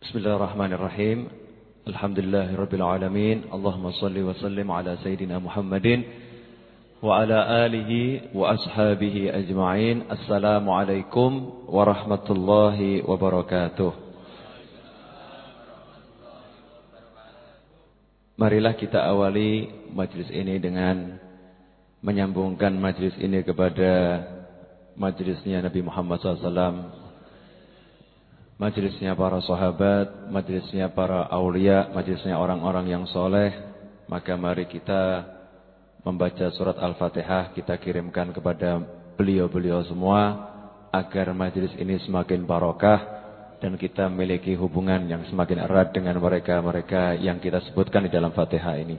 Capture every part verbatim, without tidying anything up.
Bismillahirrahmanirrahim. Alhamdulillahirabbil alamin. Allahumma shalli wa sallim ala sayidina Muhammadin wa ala alihi wa ashabihi ajma'in. Assalamualaikum warahmatullahi wabarakatuh. Marilah kita awali majlis ini dengan menyambungkan majlis ini kepada majlisnya Nabi Muhammad sallallahu alaihi wasallam, majlisnya para sahabat, majlisnya para aulia, majlisnya orang-orang yang soleh. Maka mari kita membaca surat Al-Fatihah, kita kirimkan kepada beliau-beliau semua agar majlis ini semakin barokah dan kita memiliki hubungan yang semakin erat dengan mereka-mereka yang kita sebutkan di dalam Fatihah ini.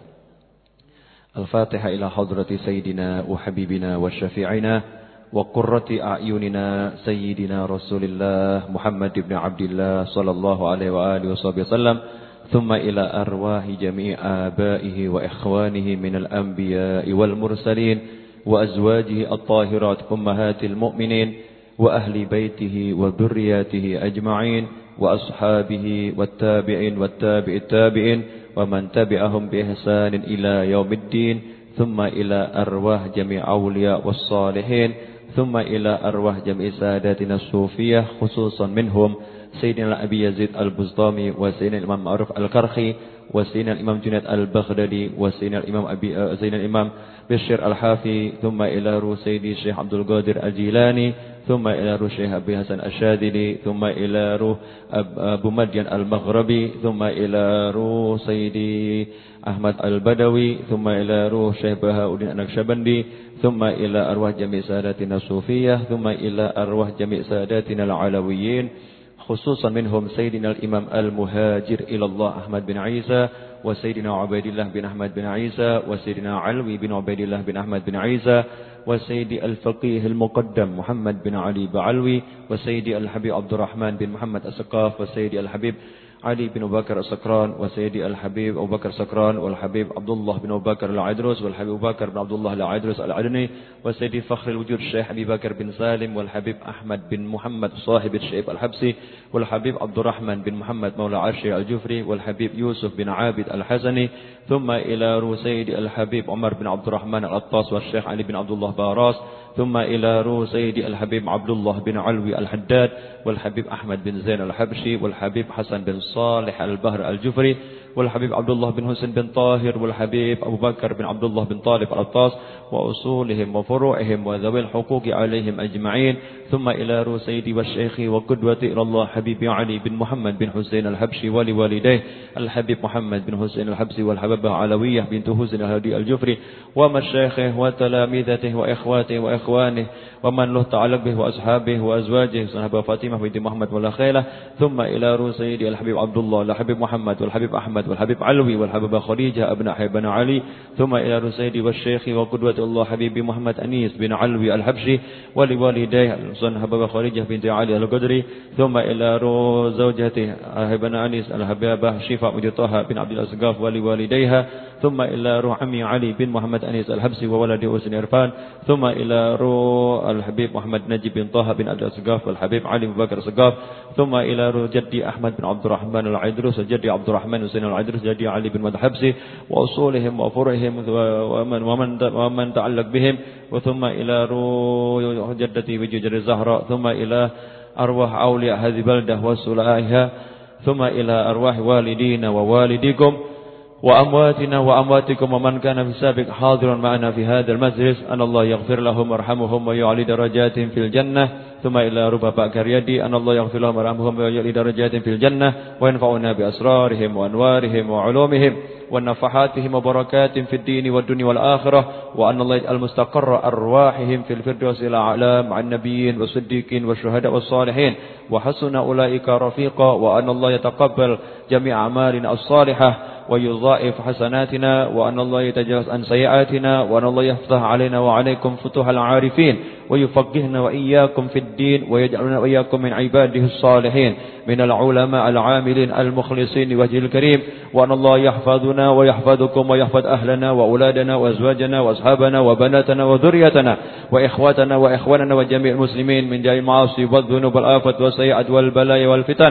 Al-Fatihah ila hadrati Sayyidina wa Habibina wa Syafi'ina wa qurrati a'yunina Sayyidina Rasulillah Muhammad ibn Abdillah sallallahu alaihi wa alihi wasallam. Thumma ila arwahi jami'i abaihi wa ikhwanihi minal anbiya'i wal mursalin wa azwajihi at-tahirat ummahatil mu'minin wa ahli baitihi wa dhurriyyatihi ajma'in wa ashabihi wat tabi'in wat tabi'it tabi'in wa man tabi'ahum bi ihsanin ila yaumiddin. Thumma ila arwah jami' awliya was salihin. ثم إلى أرواح جميع ساداتنا الصوفية خصوصا منهم سيدنا أبي يزيد البسطامي وسيدنا الإمام معروف الكرخي وسيدنا الإمام جنيد البغدادي وسيدنا الإمام أبي سيدنا الإمام بشير الحافي. ثم إلى روح سيدي الشيخ عبد القادر الجيلاني. ثم إلى روح الشيخ أبي حسن الشاذلي. ثم إلى روح أبو مدين المغربي. ثم إلى روح سيدي أحمد البدوي. ثم إلى روح الشيخ بهاء الدين النقشبندي. ثم إلى أرواح جميع ساداتنا الصوفية. ثم إلى أرواح جميع ساداتنا العلويين خصوصا منهم سيدنا الإمام المهاجر إلى الله أحمد بن عيسى وسيدنا عبيد الله بن أحمد بن عيسى وسيدنا علوي بن عبيد الله بن أحمد بن عيسى وسيدي الفقيه المقدم محمد بن علي بعلوي وسيدي الحبيب عبد الرحمن بن محمد السقاف وسيدي الحبيب علي بن أبو بكر السكران وسيدي الحبيب أبو بكر السكران والحبيب عبد الله بن أبو بكر العدروس والحبيب أبو بكر بن عبد الله العدروس العدني وسيدي فخر الوجود الشيخ أبي بكر بن سالم والحبيب أحمد بن محمد صاحب الشيب الحبسي والحبيب عبد الرحمن بن محمد مولى عرشي الجفري والحبيب يوسف بن عابد الحسني. ثم إلى روح سيدي الحبيب عمر بن عبد الرحمن العطاس والشيخ علي بن عبد الله باراس. ثم إلى روح سيدي الحبيب عبد الله بن علوي الحداد والحبيب أحمد بن زين الحبشي والحبيب حسن بن صالح البهر الجفري والحبيب عبد الله بن حسن بن طاهر والحبيب أبو بكر بن عبد الله بن طالب العطاس وأصولهم وفروعهم وذوي الحقوق عليهم أجمعين. ثم إلى روح سيدي والشيخ وقدوتي إلى الله حبيبي علي بن محمد بن حسين الحبشي ولوالديه الحبيب محمد بن حسين الحبشي والحبيبة علوية بنت حسين الهادي الجفري ومشايخه وتلاميذته وإخواته وإخوانه ومن له تعلق به وأصحابه وأزواجه صحابة فاطمة بنت محمد والخيلة. ثم إلى روح سيدي الحبيب عبد الله والحبيب محمد والحبيب أحمد والحبيب علوي والحبيبة خديجة ابن حبنا علي. ثم إلى روح سيدي والشيخ وقدوة الله حبيبي محمد أنيس بن علوي الحبشي ولوالديه الحبيبة خديجة بنت علي القدري. ثم إلى روح زوجته حبنا أنيس الحبيبة شفاء بنت طه بن عبد الأسقاف ولوالديها. ثم إلى روح عمي علي بن محمد أنيس الحبسي وولده حسين عرفان. ثم إلى روح الحبيب محمد نجيب بن طه بن عبد الأسقاف والحبيب علي بن بكر الأسقاف. ثم إلى روح جدي أحمد بن عبد الرحمن العيدروس وجدي عبد الرحمن حسين العيدروس جدي علي بن مدحبسي وأصولهم وفروعهم ومن ومن ومن تعلق بهم. وثم إلى روح جدتي بجدر الزهراء. ثم إلى أرواح أولياء هذه البلدة وسلائها. ثم إلى أرواح والدينا ووالديكم وأمواتنا وأمواتكم ومن كان في السابق حاضرا معنا في هذا المجلس أن الله يغفر لهم ويرحمهم ويعلي درجاتهم في الجنة. ثم إلى ربا باكريدي أن الله يغفر لهم ويرحمهم ويعلي درجاتهم في الجنة وينفعنا بأسرارهم وأنوارهم وعلومهم ونفحاتهم وبركاتهم في الدين والدنيا والآخرة. وأن الله يجعل مستقر أرواحهم في الفردوس الأعلى مع النبيين والصديقين والشهداء والصالحين وحسن أولئك رفيقا. وأن الله يتقبل جميع أعمالنا الصالحة ويضاعف حسناتنا. وأن الله يتجاوز عن سيئاتنا. وأن الله يفتح علينا وعليكم فتوح العارفين ويفقهنا وإياكم في الدين ويجعلنا وإياكم من عباده الصالحين من العلماء العاملين المخلصين لوجهه الكريم. وأن الله يحفظنا ويحفظكم ويحفظ أهلنا وأولادنا وأزواجنا وأصحابنا وبناتنا وذريتنا وإخواتنا وإخواننا وجميع المسلمين من جميع المعاصي والذنوب والآفات والسيئات والبلايا والفتن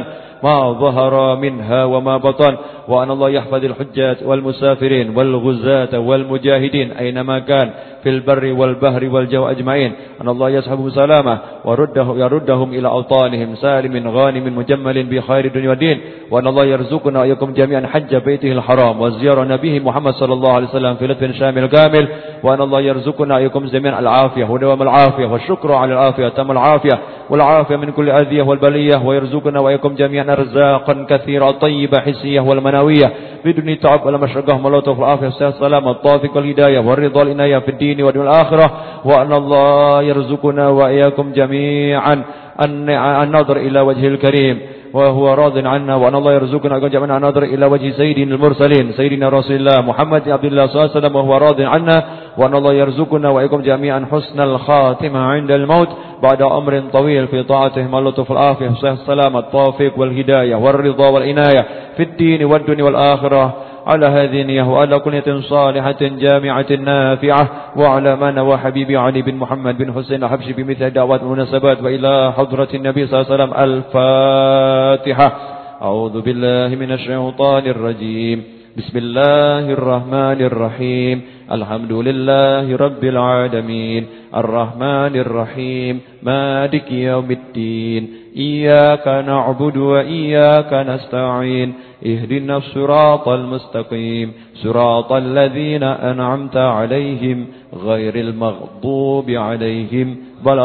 ما ظهر منها وما بطن وأن الله يحفظ الحجاج والمسافرين والغزاة والمجاهدين أينما كان في البر والبحر والجو أجمعين أن الله يسحبهم سلامة ورده يردهم إلى أوطانهم سالم غانم مجمل بخير الدنيا والدين وأن الله يرزقنا وإياكم جميعا حج بيته الحرام وزيارة نبيه محمد صلى الله عليه وسلم في لطف شامل كامل وأن الله يرزقنا وإياكم جميعا العافية ودوام العافية والشكر على العافية تم العافية والعافية من كل أذية والبلية ويرزقنا وإياكم جميعا أرزاقا كثيرة طيبة حسية والمنوية بدون تعب ولا مشقة ملوطة في العافية والسلامة الطافق والهداية والرضا والعناية في الدين والدنيا الآخرة وأن الله يرزقنا وإياكم جميعا النظر إلى وجه الكريم وهو راض عنا وأن الله يرزقنا جميعا النظر إلى وجه سيدنا المرسلين سيدنا رسول الله محمد عبد الله صلى الله عليه وسلم وهو راض عنا وأن الله يرزقنا وإياكم جميعا حسن الخاتمة عند الموت بعد أمر طويل في طاعته مع اللطف العافية والسلامة التوفيق والهداية والرضا والعناية في الدين والدنيا والآخرة على هذه النية وعلى كل نية صالحة جامعة نافعة وعلى ما نوى حبيبي علي بن محمد بن حسين الحبشي بمثل دعوات المناسبات وإلى حضرة النبي صلى الله عليه وسلم الفاتحة. أعوذ بالله من الشيطان الرجيم. بسم الله الرحمن الرحيم. الحمد لله رب العالمين الرحمن الرحيم مالك يوم الدين إياك نعبد وإياك نستعين اهدنا الصراط المستقيم صراط الذين أنعمت عليهم غير المغضوب عليهم ولا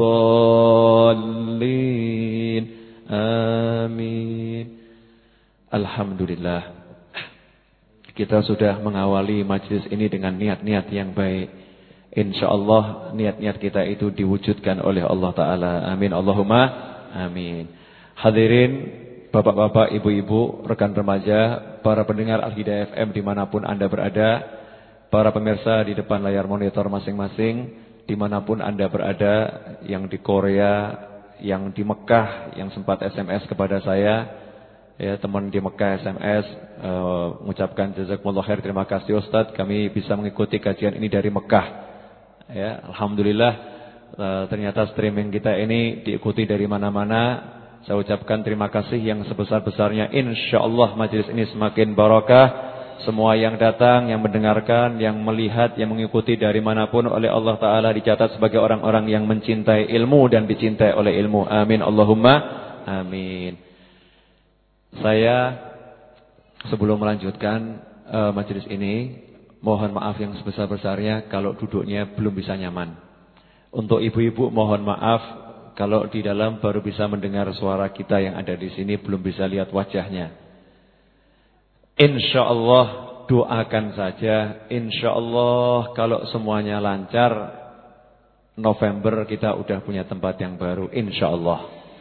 الضالين آمين. Alhamdulillah, kita sudah mengawali majlis ini dengan niat-niat yang baik. InsyaAllah niat-niat kita itu diwujudkan oleh Allah Ta'ala. Amin Allahumma amin. Hadirin bapak-bapak, ibu-ibu, rekan remaja, para pendengar Al-Hidayah F M dimanapun Anda berada, para pemirsa di depan layar monitor masing-masing, dimanapun Anda berada, yang di Korea, yang di Mekah, yang sempat S M S kepada saya, ya teman di Mekah S M S, uh, mengucapkan jazakumullah khair, terima kasih Ustadz, kami bisa mengikuti kajian ini dari Mekah. Ya, alhamdulillah, uh, ternyata streaming kita ini diikuti dari mana-mana. Saya ucapkan terima kasih yang sebesar-besarnya. InsyaAllah majelis ini semakin barakah. Semua yang datang, yang mendengarkan, yang melihat, yang mengikuti dari manapun oleh Allah Ta'ala dicatat sebagai orang-orang yang mencintai ilmu dan dicintai oleh ilmu. Amin Allahumma amin. Saya sebelum melanjutkan uh, majelis ini, mohon maaf yang sebesar-besarnya kalau duduknya belum bisa nyaman. Untuk ibu-ibu mohon maaf kalau di dalam baru bisa mendengar suara kita yang ada di sini, belum bisa lihat wajahnya. InsyaAllah doakan saja. InsyaAllah kalau semuanya lancar, November kita udah punya tempat yang baru. InsyaAllah.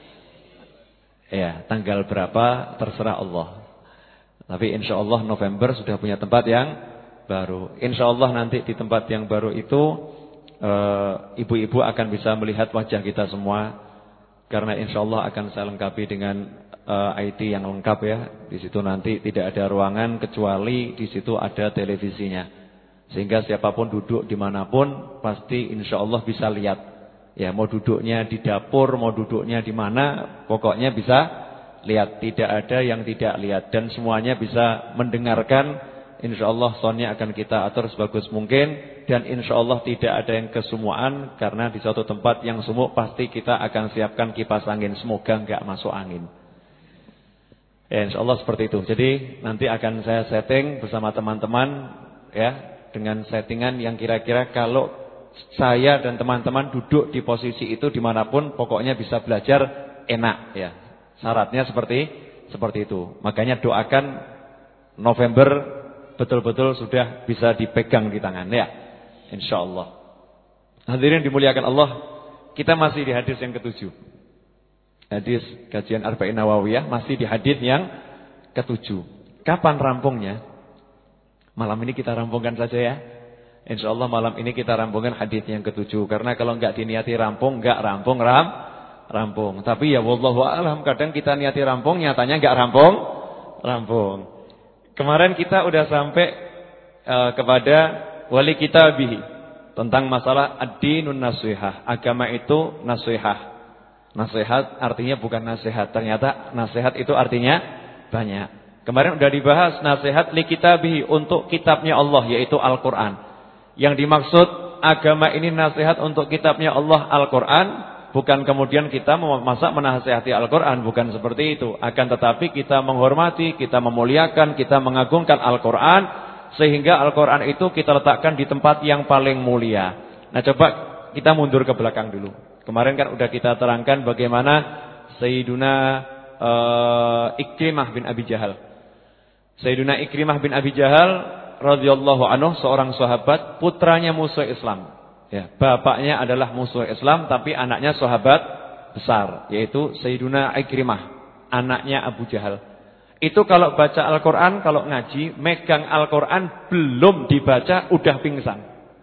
Ya, tanggal berapa terserah Allah. Tapi InsyaAllah November sudah punya tempat yang baru. InsyaAllah nanti di tempat yang baru itu ibu-ibu uh, akan bisa melihat wajah kita semua, karena insyaallah akan saya lengkapi dengan uh, I T yang lengkap ya. Di situ nanti tidak ada ruangan kecuali di situ ada televisinya, sehingga siapapun duduk dimanapun pasti insyaallah bisa lihat. Ya, mau duduknya di dapur, mau duduknya di mana, pokoknya bisa lihat. Tidak ada yang tidak lihat dan semuanya bisa mendengarkan. InsyaAllah soundnya akan kita atur sebagus mungkin. Dan insyaAllah tidak ada yang kesumuan, karena di suatu tempat yang sumuk pasti kita akan siapkan kipas angin. Semoga enggak masuk angin. Ya, insyaAllah seperti itu. Jadi nanti akan saya setting bersama teman-teman, ya, dengan settingan yang kira-kira kalau saya dan teman-teman duduk di posisi itu dimanapun, pokoknya bisa belajar enak ya. Syaratnya seperti seperti itu. Makanya doakan November betul-betul sudah bisa dipegang di tangan ya, insyaallah. Hadirin dimuliakan Allah, kita masih di hadis yang ketujuh. Hadis kajian Arba'in Nawawiyah masih di hadis yang ketujuh. Kapan rampungnya? Malam ini kita rampungkan saja ya. InsyaAllah malam ini kita rampungkan hadis yang ketujuh. Karena kalau enggak diniati rampung, enggak rampung ram, rampung. Tapi ya wallahu a'lam, kadang kita niati rampung, nyatanya enggak rampung, rampung. Kemarin kita udah sampai uh, kepada wali kitabihi, tentang masalah ad-dinun nasihah, agama itu nasihah. Nasihat artinya bukan nasihat. Ternyata nasihat itu artinya banyak. Kemarin udah dibahas nasihat li kitabihi, untuk kitabnya Allah, yaitu Al-Quran. Yang dimaksud agama ini nasihat untuk kitabnya Allah, Al-Quran. Bukan kemudian kita masa menasihati Al-Quran, bukan seperti itu. Akan tetapi kita menghormati, kita memuliakan, kita mengagungkan Al-Quran, sehingga Al-Quran itu kita letakkan di tempat yang paling mulia. Nah, coba kita mundur ke belakang dulu. Kemarin kan udah kita terangkan bagaimana Sayyiduna uh, Ikrimah bin Abi Jahal. Sayyiduna Ikrimah bin Abi Jahal radhiyallahu anhu, seorang sahabat, putranya musuh Islam. Ya, bapaknya adalah musuh Islam, tapi anaknya sahabat besar, yaitu Sayyiduna Ikrimah, anaknya Abu Jahal. Itu kalau baca Al-Quran, kalau ngaji, megang Al-Quran belum dibaca udah pingsan.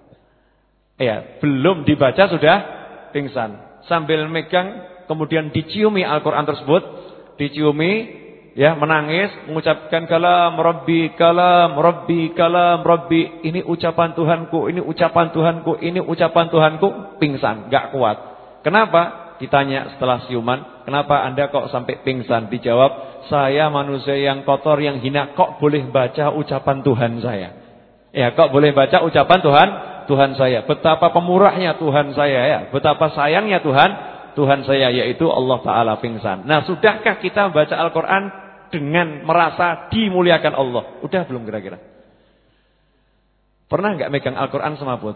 Ya, belum dibaca sudah pingsan. Sambil megang, kemudian diciumi Al-Quran tersebut, diciumi, ya, menangis, mengucapkan kalam Rabbi, kalam Rabbi, kalam Rabbi. Ini ucapan Tuhanku, ini ucapan Tuhanku, ini ucapan Tuhanku. Pingsan, gak kuat. Kenapa? Ditanya setelah siuman, kenapa Anda kok sampai pingsan? Dijawab, saya manusia yang kotor, yang hina, kok boleh baca ucapan Tuhan saya? Ya, kok boleh baca ucapan Tuhan, Tuhan saya. Betapa pemurahnya Tuhan saya, ya. Betapa sayangnya Tuhan, Tuhan saya, yaitu Allah Ta'ala, pingsan. Nah, sudahkah kita baca Al-Quran dengan merasa dimuliakan Allah? Udah belum kira-kira? Pernah nggak megang Al-Quran semaput?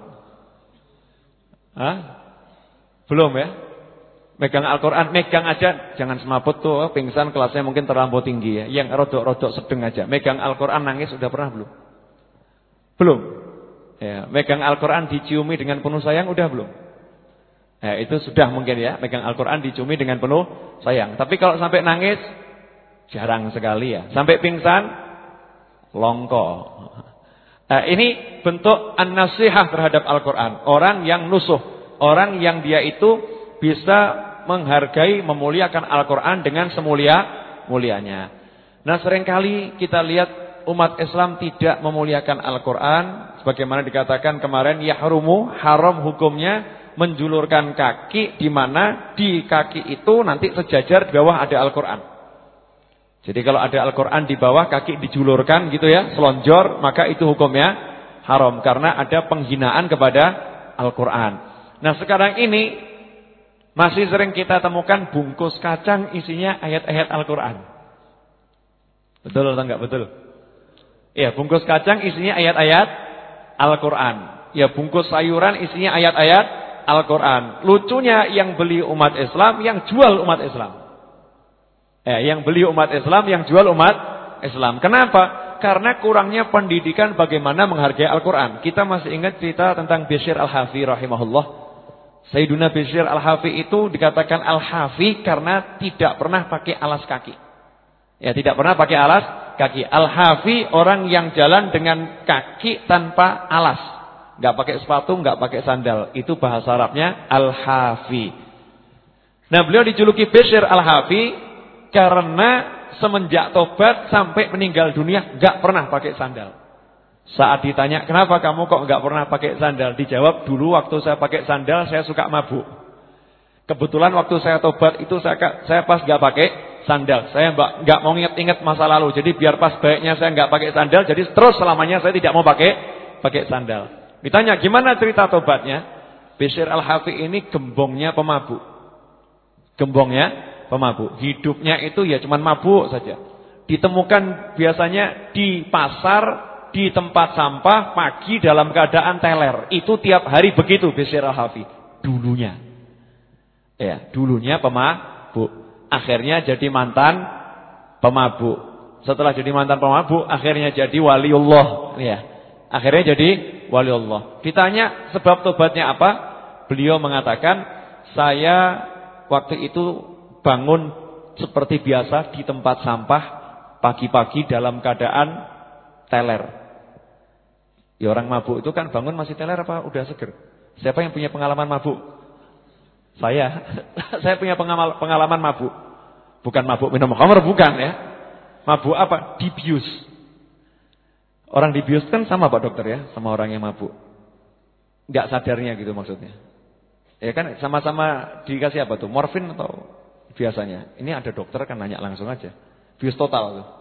Hah? Belum ya? Megang Al-Quran, megang aja, jangan semaput tuh, pingsan kelasnya mungkin terlampau tinggi ya. Yang rodok-rodok sedang aja. Megang Al-Quran nangis udah pernah belum? Belum. Ya, megang Al-Quran diciumi dengan penuh sayang udah belum? Ya, itu sudah mungkin ya, megang Al-Quran diciumi dengan penuh sayang. Tapi kalau sampai nangis, jarang sekali ya. Sampai pingsan, longko. Nah, ini bentuk an-nasihah terhadap Al-Quran. Orang yang nusuh, orang yang dia itu bisa menghargai, memuliakan Al-Quran dengan semulia-mulianya. Nah, seringkali kita lihat umat Islam tidak memuliakan Al-Quran. Sebagaimana dikatakan kemarin, yahrumu, haram hukumnya menjulurkan kaki, di mana di kaki itu nanti sejajar di bawah ada Al-Quran. Jadi kalau ada Al-Quran di bawah, kaki dijulurkan gitu ya, selonjor, maka itu hukumnya haram. Karena ada penghinaan kepada Al-Quran. Nah, sekarang ini masih sering kita temukan bungkus kacang isinya ayat-ayat Al-Quran. Betul atau enggak betul? Ya, bungkus kacang isinya ayat-ayat Al-Quran. Ya, bungkus sayuran isinya ayat-ayat Al-Quran. Lucunya yang beli umat Islam, yang jual umat Islam. Ya, yang beli umat Islam, yang jual umat Islam. Kenapa? Karena kurangnya pendidikan bagaimana menghargai Al-Quran. Kita masih ingat cerita tentang Bishr Al-Hafi rahimahullah. Sayyiduna Bishr Al-Hafi itu dikatakan Al-Hafi karena tidak pernah pakai alas kaki. Ya, tidak pernah pakai alas kaki. Al-Hafi orang yang jalan dengan kaki tanpa alas. Enggak pakai sepatu, enggak pakai sandal. Itu bahasa Arabnya Al-Hafi. Nah, beliau dijuluki Bishr Al-Hafi karena semenjak tobat sampai meninggal dunia enggak pernah pakai sandal. Saat ditanya, kenapa kamu kok enggak pernah pakai sandal? Dijawab, dulu waktu saya pakai sandal saya suka mabuk. Kebetulan waktu saya tobat itu saya saya pas enggak pakai sandal. Saya enggak mau ingat-ingat masa lalu. Jadi biar pas baiknya saya enggak pakai sandal, jadi terus selamanya saya tidak mau pakai pakai sandal. Ditanya, gimana cerita tobatnya? Bishr Al-Hafi ini gembongnya pemabuk. Gembongnya pemabuk. Hidupnya itu ya cuman mabuk saja. Ditemukan biasanya di pasar, di tempat sampah, pagi dalam keadaan teler. Itu tiap hari begitu Bishr Al-Hafi. Dulunya. Ya, dulunya pemabuk. Akhirnya jadi mantan pemabuk. Setelah jadi mantan pemabuk, akhirnya jadi waliullah. Ya. Akhirnya jadi waliullah. Ditanya sebab tobatnya apa? Beliau mengatakan, saya waktu itu bangun seperti biasa di tempat sampah pagi-pagi dalam keadaan teler. Ya, orang mabuk itu kan bangun masih teler apa udah seger? Siapa yang punya pengalaman mabuk? Saya. Saya punya pengalaman mabuk. Bukan mabuk minum khamr, bukan ya. Mabuk apa? Dibius. Orang dibius kan sama Pak Dokter ya, sama orang yang mabuk. Enggak sadarnya gitu maksudnya. Ya kan sama-sama dikasih apa tuh? Morfin atau biasanya? Ini ada dokter kan nanya langsung aja. Bius total tuh.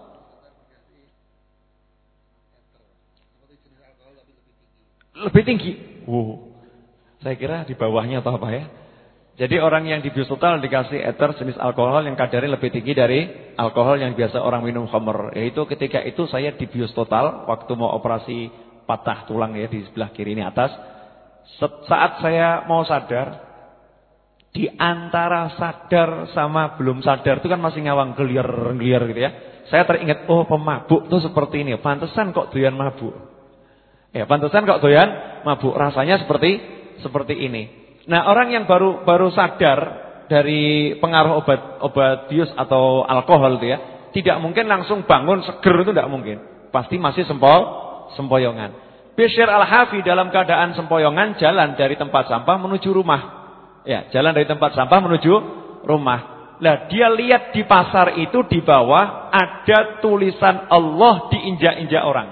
Lebih tinggi. Wow. Saya kira di bawahnya atau apa ya. Jadi orang yang di bius total dikasih ether jenis alkohol yang kadarnya lebih tinggi dari alkohol yang biasa orang minum khamr. Yaitu ketika itu saya di bius total waktu mau operasi patah tulang ya di sebelah kiri ini atas. Saat saya mau sadar, di antara sadar sama belum sadar itu kan masih ngawang geliar-geliar gitu ya. Saya teringat, oh pemabuk tuh seperti ini. Pantesan kok doyan mabuk. Ya, pantesan kok doyan mabuk. Rasanya seperti seperti ini. Nah, orang yang baru baru sadar dari pengaruh obat obat bius atau alkohol itu ya, tidak mungkin langsung bangun seger, itu tidak mungkin. Pasti masih sempol sempoyongan. Bishr Al-Hafi dalam keadaan sempoyongan jalan dari tempat sampah menuju rumah. Ya, jalan dari tempat sampah menuju rumah. Nah, dia lihat di pasar itu di bawah ada tulisan Allah diinjak-injak orang.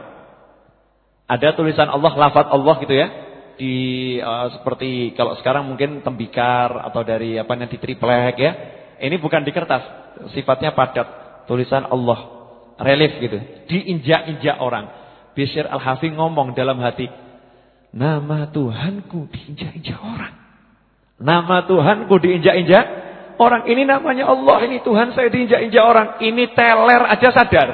Ada tulisan Allah, lafaz Allah gitu ya. Di uh, seperti kalau sekarang mungkin tembikar atau dari apa nanti triplek ya. Ini bukan di kertas, sifatnya padat, tulisan Allah, relief gitu. Diinjak-injak orang. Bishr Al-Hafi ngomong dalam hati, nama Tuhanku diinjak-injak orang. Nama Tuhanku diinjak-injak orang. Ini namanya Allah, ini Tuhan saya diinjak-injak orang. Ini teler aja sadar.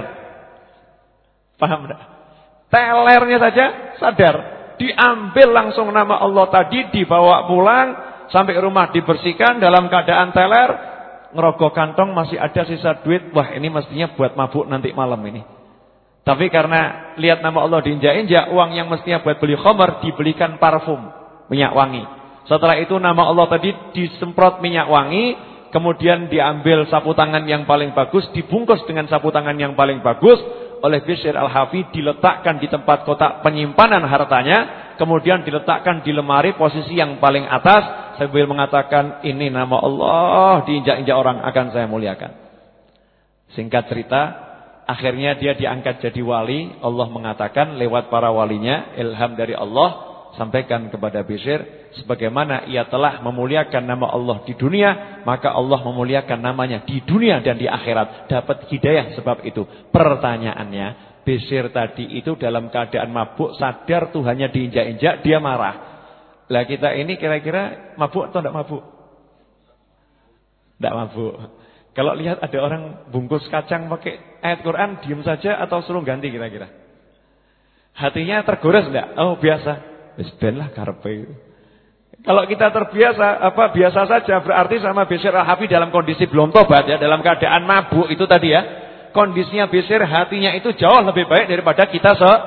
Paham enggak? Telernya saja sadar. Diambil langsung nama Allah tadi, dibawa pulang, sampai rumah dibersihkan dalam keadaan teler, ngerogoh kantong masih ada sisa duit. Wah, ini mestinya buat mabuk nanti malam ini. Tapi karena lihat nama Allah diinjak-injak, uang yang mestinya buat beli khamr dibelikan parfum, minyak wangi. Setelah itu nama Allah tadi disemprot minyak wangi, kemudian diambil sapu tangan yang paling bagus, dibungkus dengan sapu tangan yang paling bagus oleh Bishr Al-Hafi, diletakkan di tempat kotak penyimpanan hartanya, kemudian diletakkan di lemari posisi yang paling atas sambil mengatakan, ini nama Allah diinjak-injak orang akan saya muliakan. Singkat cerita, akhirnya dia diangkat jadi wali. Allah mengatakan lewat para walinya, ilham dari Allah, sampaikan kepada Bishr, sebagaimana ia telah memuliakan nama Allah di dunia, maka Allah memuliakan namanya di dunia dan di akhirat. Dapat hidayah sebab itu. Pertanyaannya, Bishr tadi itu dalam keadaan mabuk, sadar Tuhannya diinjak-injak, dia marah. Lah kita ini kira-kira mabuk atau tidak mabuk? Tidak mabuk. Kalau lihat ada orang bungkus kacang pakai ayat Quran, diam saja atau suruh ganti kira-kira? Hatinya tergores enggak? Oh biasa. Wis ben lah karepe. Kalau kita terbiasa, apa biasa saja, berarti sama Bishr Al-Hafi dalam kondisi belum tobat ya, dalam keadaan mabuk itu tadi ya. Kondisinya Bishr, hatinya itu jauh lebih baik daripada kita se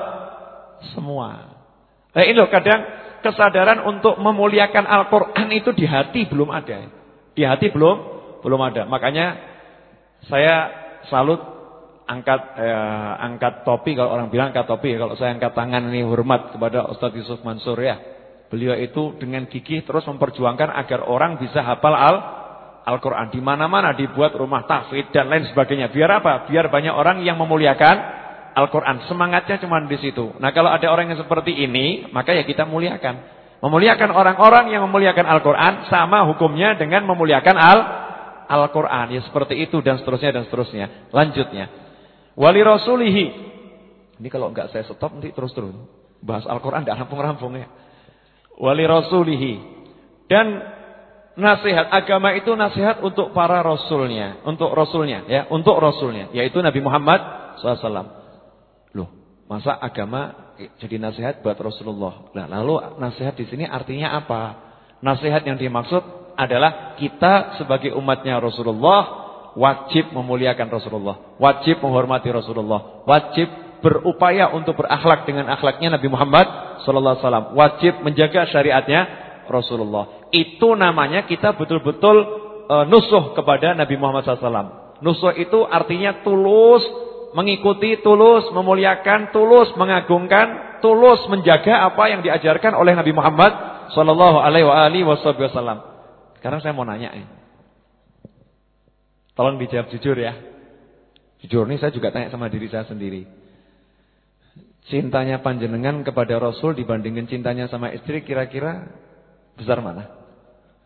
semua. Nah ini loh, kadang kesadaran untuk memuliakan Al-Qur'an itu di hati belum ada. Di hati belum belum ada. Makanya saya salut angkat eh, angkat topi, kalau orang bilang angkat topi, kalau saya angkat tangan ini hormat kepada Ustaz Yusuf Mansur ya. Beliau itu dengan gigih terus memperjuangkan agar orang bisa hafal al Al-Qur'an. Di mana-mana dibuat rumah tahfidz dan lain sebagainya. Biar apa? Biar banyak orang yang memuliakan Al-Qur'an. Semangatnya cuma di situ. Nah, kalau ada orang yang seperti ini, maka ya kita muliakan. Memuliakan orang-orang yang memuliakan Al-Qur'an sama hukumnya dengan memuliakan al Al-Qur'an. Ya seperti itu dan seterusnya dan seterusnya. Lanjutnya. Wali rasulihi. Ini kalau enggak saya stop nanti terus-terus. Bahas Al-Qur'an enggak rampung-rampung ya. Wali rasulihi. Dan nasihat agama itu nasihat untuk para rasulnya, untuk rasulnya ya, untuk rasulnya, yaitu Nabi Muhammad shallallahu alaihi wasallam. Loh, masa agama jadi nasihat buat Rasulullah? Nah, lalu nasihat di sini artinya apa? Nasihat yang dimaksud adalah kita sebagai umatnya Rasulullah wajib memuliakan Rasulullah, wajib menghormati Rasulullah, wajib berupaya untuk berakhlak dengan akhlaknya Nabi Muhammad shallallahu alaihi wasallam, wajib menjaga syariatnya Rasulullah. Itu namanya kita betul-betul e, nusuh kepada Nabi Muhammad shallallahu alaihi wasallam. Nusuh itu artinya tulus mengikuti, tulus memuliakan, tulus mengagungkan, tulus menjaga apa yang diajarkan oleh Nabi Muhammad shallallahu alaihi wasallam. Sekarang saya mau nanya ya. Tolong dijawab jujur ya. Jujur nih, saya juga tanya sama diri saya sendiri. Cintanya panjenengan kepada Rasul dibandingkan cintanya sama istri, kira-kira besar mana?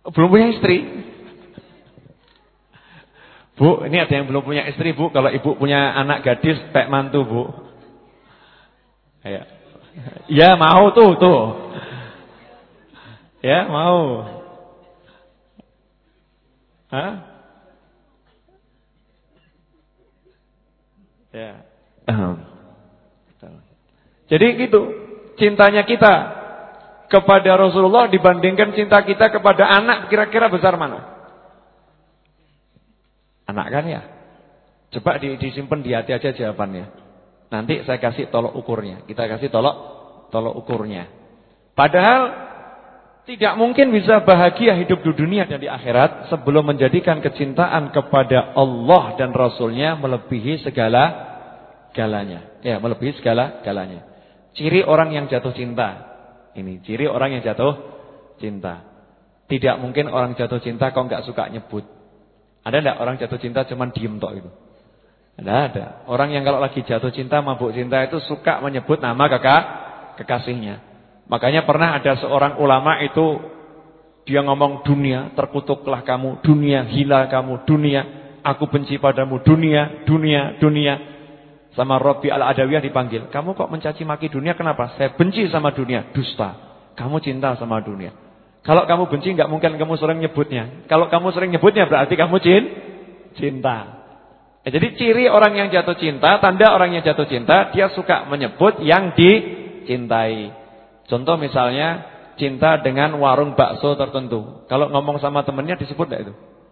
Belum punya istri. Bu, ini ada yang belum punya istri, Bu. Kalau ibu punya anak gadis, pek mantu, Bu. Ya, ya mau tuh, tuh. Ya, mau. Hah? Ya. Jadi gitu, cintanya kita kepada Rasulullah dibandingkan cinta kita kepada anak, kira-kira besar mana? Anak kan ya? Coba disimpan di hati aja jawabannya. Nanti saya kasih tolok ukurnya. Kita kasih tolok tolok ukurnya. Padahal tidak mungkin bisa bahagia hidup di dunia dan di akhirat sebelum menjadikan kecintaan kepada Allah dan Rasulnya melebihi segala galanya. Ya, melebihi segala galanya. Ciri orang yang jatuh cinta. Ini ciri orang yang jatuh cinta. Tidak mungkin orang jatuh cinta kok enggak suka nyebut. Ada enggak orang jatuh cinta cuman diem tok itu? Ada ada. Orang yang kalau lagi jatuh cinta, mabuk cinta itu suka menyebut nama kakak kekasihnya. Makanya pernah ada seorang ulama itu dia ngomong, dunia terkutuklah kamu, dunia hina kamu, dunia aku benci padamu, dunia, dunia, dunia. Sama Rabi Al-Adawiyah dipanggil, kamu kok mencaci maki dunia, kenapa? Saya benci sama dunia. Dusta, kamu cinta sama dunia. Kalau kamu benci nggak mungkin kamu sering nyebutnya. Kalau kamu sering nyebutnya berarti kamu cin, cinta. Eh, jadi ciri orang yang jatuh cinta, tanda orang yang jatuh cinta, dia suka menyebut yang dicintai. Contoh misalnya cinta dengan warung bakso tertentu. Kalau ngomong sama temennya disebut enggak itu?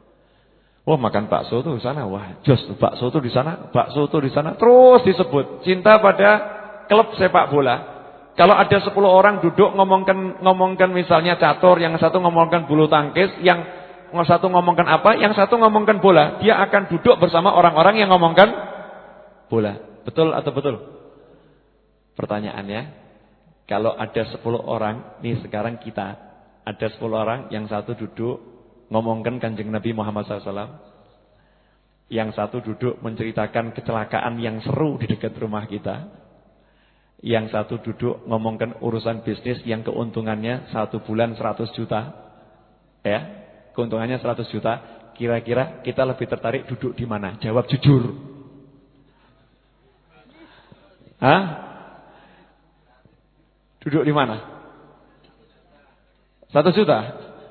Wah, makan bakso tuh di sana. Wah, jos bakso tuh di sana, bakso tuh di sana. Terus disebut. Cinta pada klub sepak bola. Kalau ada sepuluh orang duduk ngomongkan ngomongkan misalnya catur, yang satu ngomongkan bulu tangkis, yang satu ngomongkan apa, yang satu ngomongkan bola, dia akan duduk bersama orang-orang yang ngomongkan bola. Betul atau betul? Pertanyaannya, kalau ada sepuluh orang, nih sekarang kita ada sepuluh orang, yang satu duduk ngomongkan Kanjeng Nabi Muhammad shallallahu alaihi wasallam, yang satu duduk menceritakan kecelakaan yang seru di dekat rumah kita, yang satu duduk ngomongkan urusan bisnis yang keuntungannya satu bulan seratus juta, ya, keuntungannya seratus juta. Kira-kira kita lebih tertarik duduk di mana? Jawab jujur. Hah? Duduk di mana? Satu juta?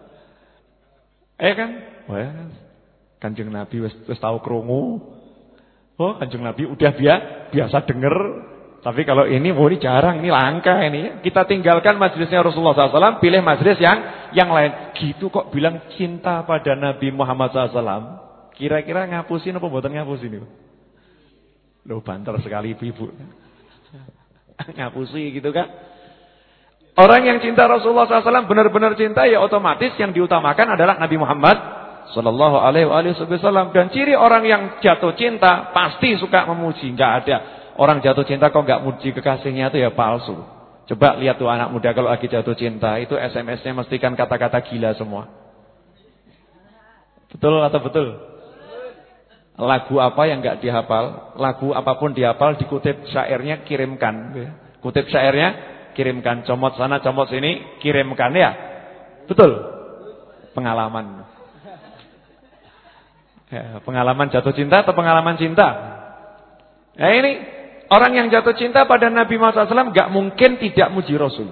Eh kan? Wah, Kanjeng Nabi wis wis tahu krungu. Oh, Kanjeng Nabi udah biasa biasa denger. Tapi kalau ini, oh ini jarang, ini langka ini. Kita tinggalkan majelisnya Rasulullah shallallahu alaihi wasallam, pilih majelis yang yang lain. Gitu kok bilang cinta pada Nabi Muhammad shallallahu alaihi wasallam. Kira-kira ngapusin apa mboten ngapusin itu? Loh, banter sekali ibu-ibu. Ngapusi gitu kan? Orang yang cinta Rasulullah shallallahu alaihi wasallam benar-benar cinta, ya otomatis yang diutamakan adalah Nabi Muhammad sallallahu alaihi wasallam. Dan ciri orang yang jatuh cinta pasti suka memuji. Enggak ada orang jatuh cinta kok enggak muji kekasihnya, itu ya palsu. Coba lihat tuh anak muda kalau lagi jatuh cinta, itu S M S-nya mestikan kata-kata gila semua. Betul atau betul? Lagu apa yang enggak dihafal, lagu apapun dihafal, dikutip syairnya kirimkan. Kutip syairnya kirimkan, comot sana comot sini kirimkan, ya. Betul? Pengalaman. Ya, pengalaman jatuh cinta atau pengalaman cinta? Ya ini, orang yang jatuh cinta pada Nabi Muhammad shallallahu alaihi wasallam gak mungkin tidak muji Rasul.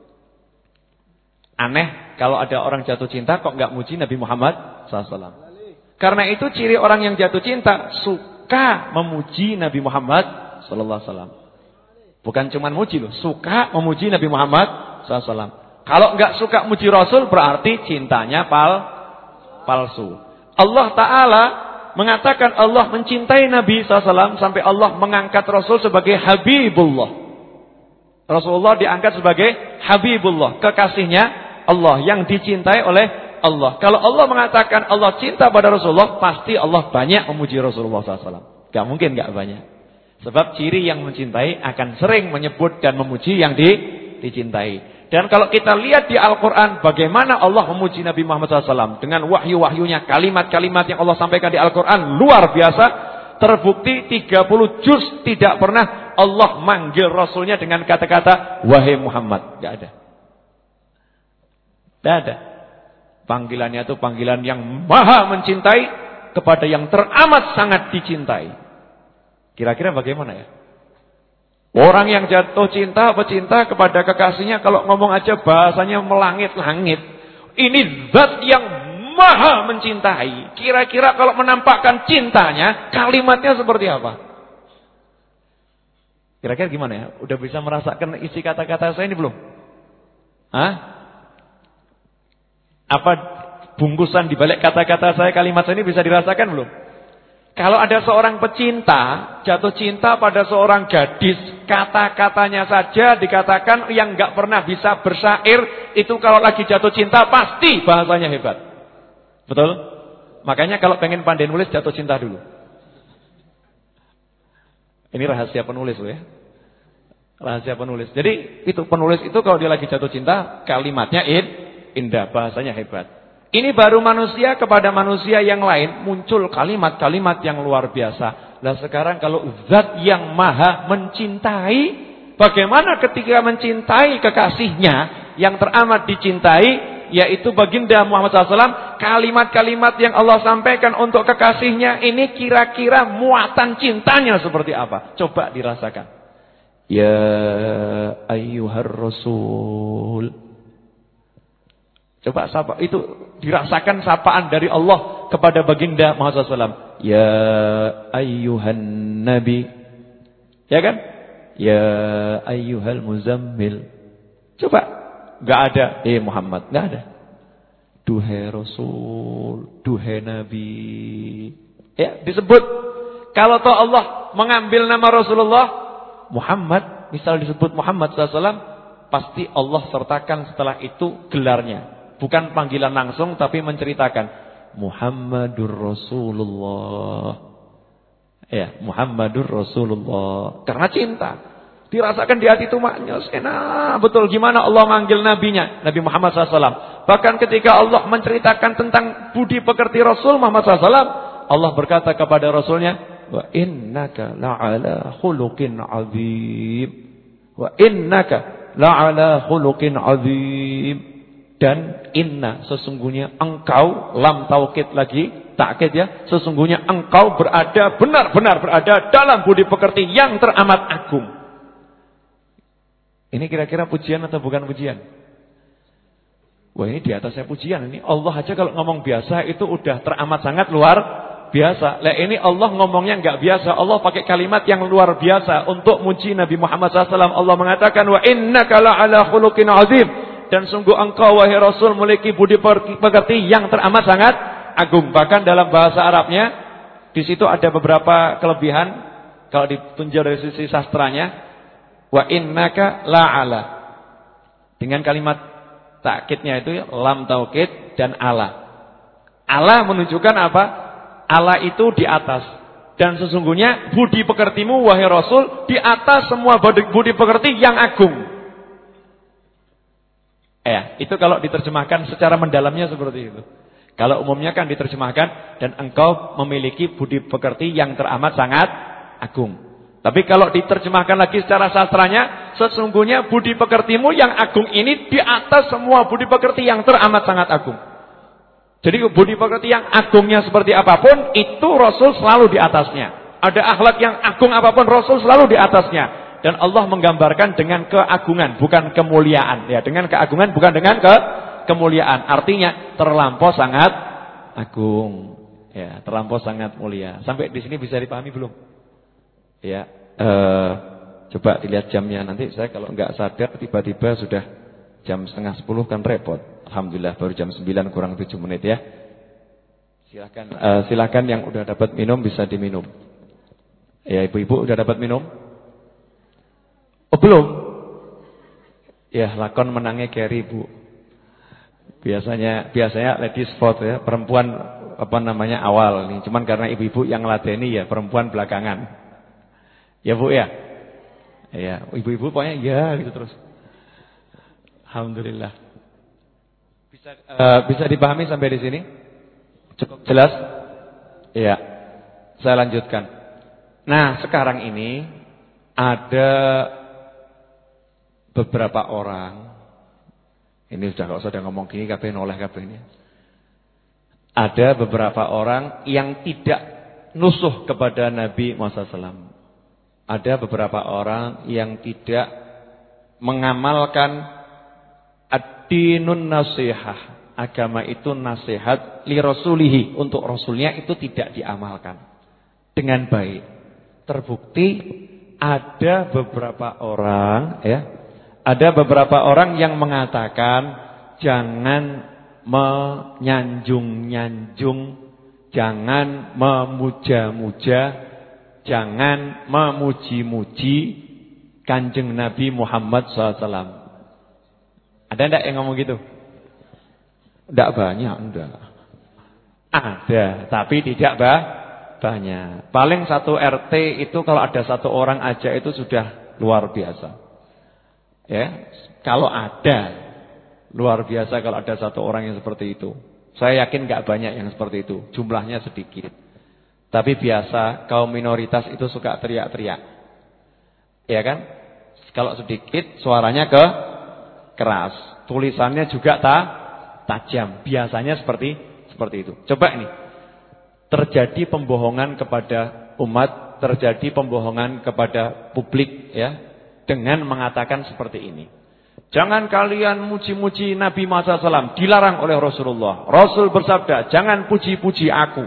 Aneh kalau ada orang jatuh cinta kok gak muji Nabi Muhammad shallallahu alaihi wasallam. Karena itu ciri orang yang jatuh cinta suka memuji Nabi Muhammad shallallahu alaihi wasallam. Bukan cuma muji loh, suka memuji Nabi Muhammad shallallahu alaihi wasallam. Kalau gak suka muji Rasul berarti cintanya pal palsu. Allah Ta'ala mengatakan Allah mencintai Nabi shallallahu alaihi wasallam sampai Allah mengangkat Rasul sebagai Habibullah. Rasulullah diangkat sebagai Habibullah, kekasihnya Allah, yang dicintai oleh Allah. Kalau Allah mengatakan Allah cinta pada Rasulullah, pasti Allah banyak memuji Rasulullah shallallahu alaihi wasallam. Gak mungkin gak banyak. Sebab ciri yang mencintai akan sering menyebut dan memuji yang di, dicintai. Dan kalau kita lihat di Al-Quran, bagaimana Allah memuji Nabi Muhammad shallallahu alaihi wasallam dengan wahyu-wahyunya, kalimat-kalimat yang Allah sampaikan di Al-Quran luar biasa. Terbukti tiga puluh juz tidak pernah Allah manggil Rasulnya dengan kata-kata wahai Muhammad. Tidak ada. Tidak ada. Panggilannya itu panggilan yang maha mencintai kepada yang teramat sangat dicintai. Kira-kira bagaimana ya? Orang yang jatuh cinta, pecinta kepada kekasihnya, kalau ngomong aja bahasanya melangit-langit. Ini zat yang maha mencintai. Kira-kira kalau menampakkan cintanya, kalimatnya seperti apa? Kira-kira gimana ya? Udah bisa merasakan isi kata-kata saya ini belum? Hah? Apa bungkusan di balik kata-kata saya, kalimat saya ini bisa dirasakan belum? Kalau ada seorang pecinta jatuh cinta pada seorang gadis, kata-katanya saja dikatakan yang nggak pernah bisa bersyair, itu kalau lagi jatuh cinta pasti bahasanya hebat. Betul? Makanya kalau pengen pandai nulis, jatuh cinta dulu. Ini rahasia penulis loh ya. Rahasia penulis. Jadi itu penulis itu kalau dia lagi jatuh cinta, kalimatnya indah, bahasanya hebat. Ini baru manusia kepada manusia yang lain muncul kalimat-kalimat yang luar biasa. Nah sekarang kalau zat yang maha mencintai, bagaimana ketika mencintai kekasihnya yang teramat dicintai, yaitu baginda Muhammad shallallahu alaihi wasallam, kalimat-kalimat yang Allah sampaikan untuk kekasihnya ini kira-kira muatan cintanya seperti apa? Coba dirasakan. Ya ayyuhar rasul. Coba sapa, itu dirasakan sapaan dari Allah kepada baginda Muhammad shallallahu alaihi wasallam. Ya ayyuhan nabi. Ya kan? Ya ayyuhal muzammil. Coba, enggak ada eh Muhammad, enggak ada. Duhai Rasul, duhai Nabi. Ya, disebut. Kalau toh Allah mengambil nama Rasulullah Muhammad, misal disebut Muhammad shallallahu alaihi wasallam, pasti Allah sertakan setelah itu gelarnya. Bukan panggilan langsung tapi menceritakan Muhammadur Rasulullah. Ya, Muhammadur Rasulullah. Karena cinta. Dirasakan di hati itu maknya enak betul gimana Allah manggil nabinya, Nabi Muhammad shallallahu alaihi wasallam. Bahkan ketika Allah menceritakan tentang budi pekerti Rasul Muhammad shallallahu alaihi wasallam, Allah berkata kepada Rasulnya, wa innaka la'ala khuluqin azim. Wa innaka la'ala khuluqin azim. Dan inna, sesungguhnya engkau, lam taukid lagi, takkid ya, sesungguhnya engkau berada, benar-benar berada dalam budi pekerti yang teramat agung. Ini kira-kira pujian atau bukan pujian? Wah ini di atasnya pujian. Ini Allah aja kalau ngomong biasa itu udah teramat sangat luar biasa. Lah ini Allah ngomongnya enggak biasa. Allah pakai kalimat yang luar biasa untuk muji Nabi Muhammad shallallahu alaihi wasallam. Allah mengatakan wa innaka la'ala khuluqin azim. Dan sungguh engkau wahai Rasul memiliki budi pekerti yang teramat sangat agung. Bahkan dalam bahasa Arabnya di situ ada beberapa kelebihan kalau ditunjuk dari sisi sastranya. Wa innaka la'ala. Dengan kalimat takkidnya itu lam taukid dan ala. Ala menunjukkan apa? Ala itu di atas. Dan sesungguhnya budi pekertimu wahai Rasul di atas semua budi pekerti yang agung. Ya, itu kalau diterjemahkan secara mendalamnya seperti itu. Kalau umumnya kan diterjemahkan dan engkau memiliki budi pekerti yang teramat sangat agung. Tapi kalau diterjemahkan lagi secara sastranya, sesungguhnya budi pekertimu yang agung ini di atas semua budi pekerti yang teramat sangat agung. Jadi budi pekerti yang agungnya seperti apapun, itu Rasul selalu di atasnya. Ada akhlak yang agung apapun, Rasul selalu di atasnya. Dan Allah menggambarkan dengan keagungan, bukan kemuliaan. Ya, dengan keagungan, bukan dengan ke kemuliaan. Artinya terlampau sangat agung. Ya, terlampau sangat mulia. Sampai di sini bisa dipahami belum? Ya, uh, coba dilihat jamnya nanti. Saya kalau nggak sadar tiba-tiba sudah jam setengah sepuluh kan repot. Alhamdulillah baru jam sembilan kurang tujuh menit ya. Silakan, uh, silakan yang udah dapat minum bisa diminum. Ya, ibu-ibu udah dapat minum? Oh belum? Ya lakon menangnya carry bu. Biasanya biasanya ladies first ya, perempuan apa namanya awal nih. Cuman karena ibu-ibu yang ladeni ya perempuan belakangan. Ya bu ya. Ya ibu-ibu pokoknya ya gitu terus. Alhamdulillah. Bisa uh, bisa dipahami sampai di sini? Cukup jelas? Iya. Saya lanjutkan. Nah sekarang ini ada beberapa orang, ini sudah kalau sudah ngomong gini kabeh noleh kabeh ini. Ada beberapa orang yang tidak nusuh kepada Nabi Muhammad shallallahu alaihi wasallam. Ada beberapa orang yang tidak mengamalkan ad-dinun nasihah. Agama itu nasihat li rasulihi, untuk rasulnya itu tidak diamalkan dengan baik. Terbukti ada beberapa orang ya, ada beberapa orang yang mengatakan jangan menyanjung-nyanjung, jangan memuja-muja, jangan memuji-muji Kanjeng Nabi Muhammad shallallahu alaihi wasallam. Ada enggak yang ngomong gitu? Enggak banyak, enggak. Ada, tapi tidak bah, banyak. Paling satu R T itu kalau ada satu orang aja itu sudah luar biasa. Ya, kalau ada luar biasa kalau ada satu orang yang seperti itu. Saya yakin enggak banyak yang seperti itu, jumlahnya sedikit. Tapi biasa kaum minoritas itu suka teriak-teriak. Ya kan? Kalau sedikit suaranya ke keras, tulisannya juga tak tajam. Biasanya seperti seperti itu. Coba ini. Terjadi pembohongan kepada umat, terjadi pembohongan kepada publik ya, dengan mengatakan seperti ini. Jangan kalian muji-muji Nabi Muhammad shallallahu alaihi wasallam, dilarang oleh Rasulullah. Rasul bersabda, jangan puji-puji aku.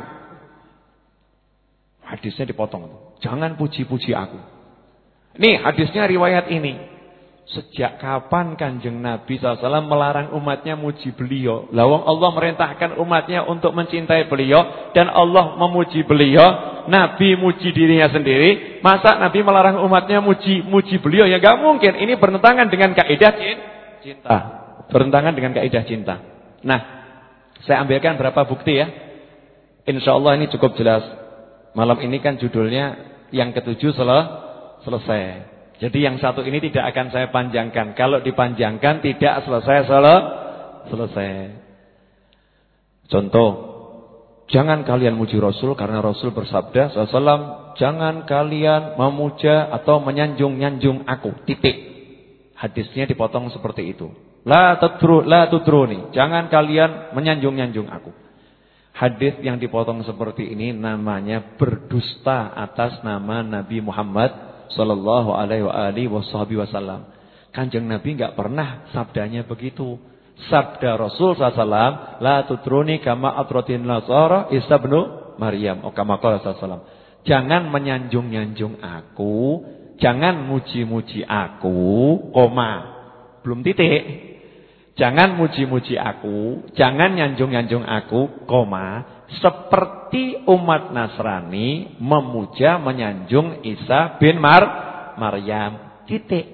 Hadisnya dipotong. Jangan puji-puji aku. Nih hadisnya riwayat ini. Sejak kapan Kanjeng Nabi shallallahu alaihi wasallam melarang umatnya muji beliau? Lawang Allah merintahkan umatnya untuk mencintai beliau, dan Allah memuji beliau. Nabi muji dirinya sendiri. Masa Nabi melarang umatnya muji muji beliau? Ya gak mungkin. Ini bertentangan dengan kaidah cinta. Bertentangan dengan kaidah cinta. Nah, saya ambilkan berapa bukti ya. Insya Allah ini cukup jelas. Malam ini kan judulnya yang ketujuh sel selesai. Jadi yang satu ini tidak akan saya panjangkan. Kalau dipanjangkan tidak selesai sel selesai. Contoh, jangan kalian muji Rasul karena Rasul bersabda sallallahu alaihi wasallam, jangan kalian memuja atau menyanjung-nyanjung aku. Titik. Hadisnya dipotong seperti itu. La tutru la tutruni. Jangan kalian menyanjung-nyanjung aku. Hadis yang dipotong seperti ini namanya berdusta atas nama Nabi Muhammad sallallahu alaihi wasallam. Kanjeng Nabi enggak pernah sabdanya begitu. Sabda Rasul sallallahu alaihi wasallam, la tutruni kama atratin nasara Isa bin Maryam. Oh, kama qala sallallahu alaihi wasallam. Jangan menyanjung-nyanjung aku, jangan muji-muji aku, koma. Belum titik. Jangan muji-muji aku, jangan nyanjung-nyanjung aku, koma. Seperti umat Nasrani memuja menyanjung Isa bin Mar Maryam. Titik.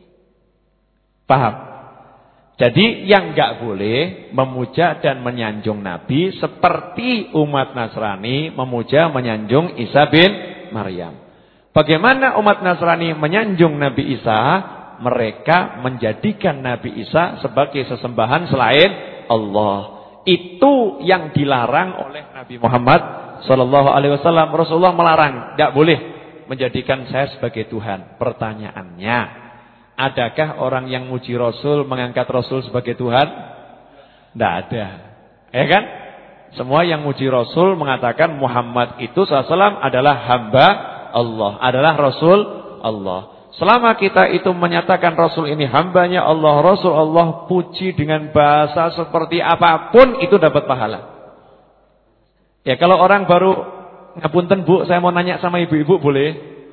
Paham? Jadi yang enggak boleh memuja dan menyanjung Nabi seperti umat Nasrani memuja menyanjung Isa bin Maryam. Bagaimana umat Nasrani menyanjung Nabi Isa? Mereka menjadikan Nabi Isa sebagai sesembahan selain Allah. Itu yang dilarang oleh Nabi Muhammad sallallahu alaihi wasallam. Rasulullah melarang, tidak boleh menjadikan saya sebagai Tuhan. Pertanyaannya, adakah orang yang muji Rasul mengangkat Rasul sebagai Tuhan? Tidak ada. Ya kan? Semua yang muji Rasul mengatakan Muhammad itu sallallahu alaihi wasallam adalah hamba Allah, adalah Rasul Allah. Selama kita itu menyatakan Rasul ini hambanya Allah, Rasul Allah, puji dengan bahasa seperti apapun itu dapat pahala. Ya kalau orang baru, ngapunten Bu, saya mau nanya sama ibu-ibu boleh?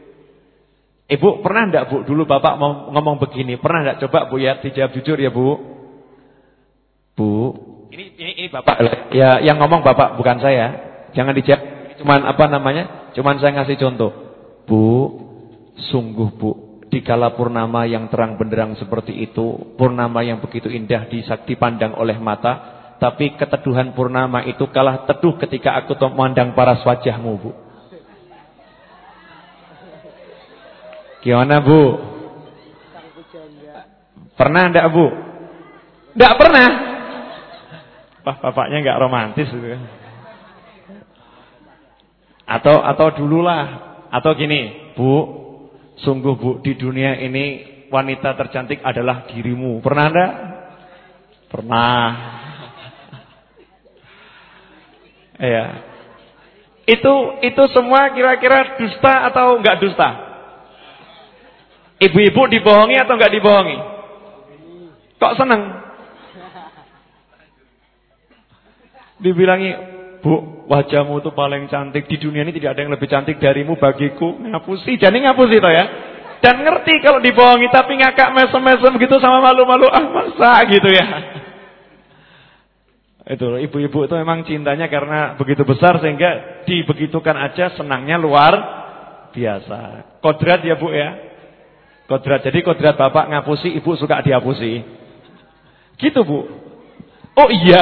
Ibu pernah enggak Bu, dulu Bapak mau ngomong begini, pernah enggak? Coba Bu ya, dijawab jujur ya Bu. Bu, ini ini, ini Bapak ya, yang ngomong Bapak bukan saya. Jangan dijawab, cuman apa namanya? Cuman saya ngasih contoh. Bu, sungguh Bu, dikala purnama yang terang benderang seperti itu, purnama yang begitu indah dipandang oleh mata, tapi keteduhan purnama itu kalah teduh ketika aku memandang paras wajahmu Bu. Gimana Bu? Pernah enggak Bu? Enggak pernah. Wah, bapaknya enggak romantis gitu kan. Atau atau dululah, atau gini, Bu, sungguh Bu, di dunia ini wanita tercantik adalah dirimu. Pernah enggak? Pernah. Iya. Itu itu semua kira-kira dusta atau enggak dusta? Ibu-ibu dibohongi atau enggak dibohongi? Kok seneng? Dibilangi, "Bu, wajahmu itu paling cantik di dunia ini, tidak ada yang lebih cantik darimu bagiku." Ngapusi, jadi ngapusi toh ya. Dan ngerti kalau dibohongi tapi ngakak mesem-mesem gitu sama malu-malu, ah masa gitu ya. Itu ibu-ibu itu memang cintanya karena begitu besar sehingga dibegitukan aja senangnya luar biasa. Kodrat ya Bu ya. Kodrat. Jadi kodrat bapak ngapusi, ibu suka dihapusi. Gitu Bu. Oh iya.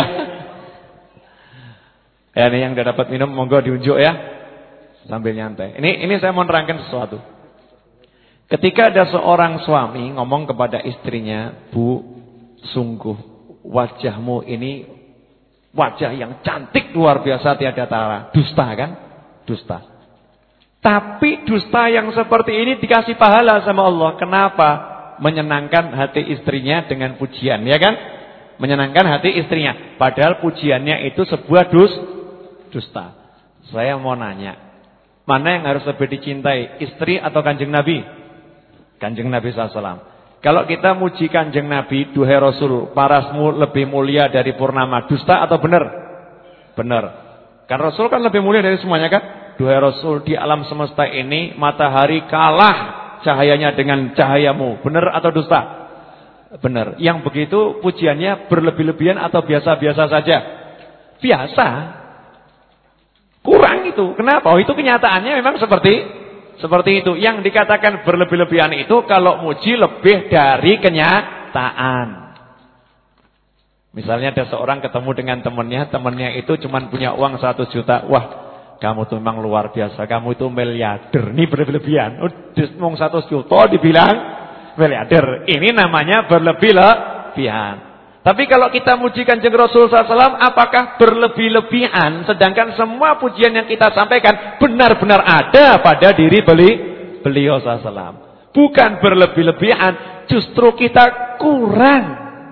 Ya ini yang udah dapat minum monggo diunjuk ya. Sambil nyantai. Ini ini saya mau nerangkan sesuatu. Ketika ada seorang suami ngomong kepada istrinya, "Bu, sungguh wajahmu ini wajah yang cantik luar biasa tiada tara." Dusta kan? Dusta. Tapi dusta yang seperti ini dikasih pahala sama Allah. Kenapa? Menyenangkan hati istrinya dengan pujian, ya kan? Menyenangkan hati istrinya. Padahal pujiannya itu sebuah dus, dusta. Saya mau nanya, mana yang harus lebih dicintai? Istri atau Kanjeng Nabi? Kanjeng Nabi sallallahu alaihi wasallam. Kalau kita muji Kanjeng Nabi, duhai Rasul, parasmu lebih mulia dari purnama. Dusta atau benar? Benar. Kan Rasul kan lebih mulia dari semuanya kan? Duhai Rasul, di alam semesta ini matahari kalah cahayanya dengan cahayamu. Benar atau dusta? Benar. Yang begitu pujiannya berlebih-lebihan atau biasa-biasa saja? Biasa. Kurang itu. Kenapa? Oh, itu kenyataannya memang seperti Seperti itu. Yang dikatakan berlebih-lebihan itu kalau muji lebih dari kenyataan. Misalnya ada seorang ketemu dengan temannya, temannya itu cuma punya uang seratus juta. Wah, kamu tuh memang luar biasa, kamu itu miliarder. Ini berlebihan. Ngomong seratus juta dibilang miliarder. Ini namanya berlebih-lebihan. Tapi kalau kita muji Kanjeng Rasul sallallahu alaihi wasallam, apakah berlebih-lebihan? Sedangkan semua pujian yang kita sampaikan benar-benar ada pada diri beli, beliau sallallahu alaihi wasallam. Bukan berlebih-lebihan, justru kita kurang.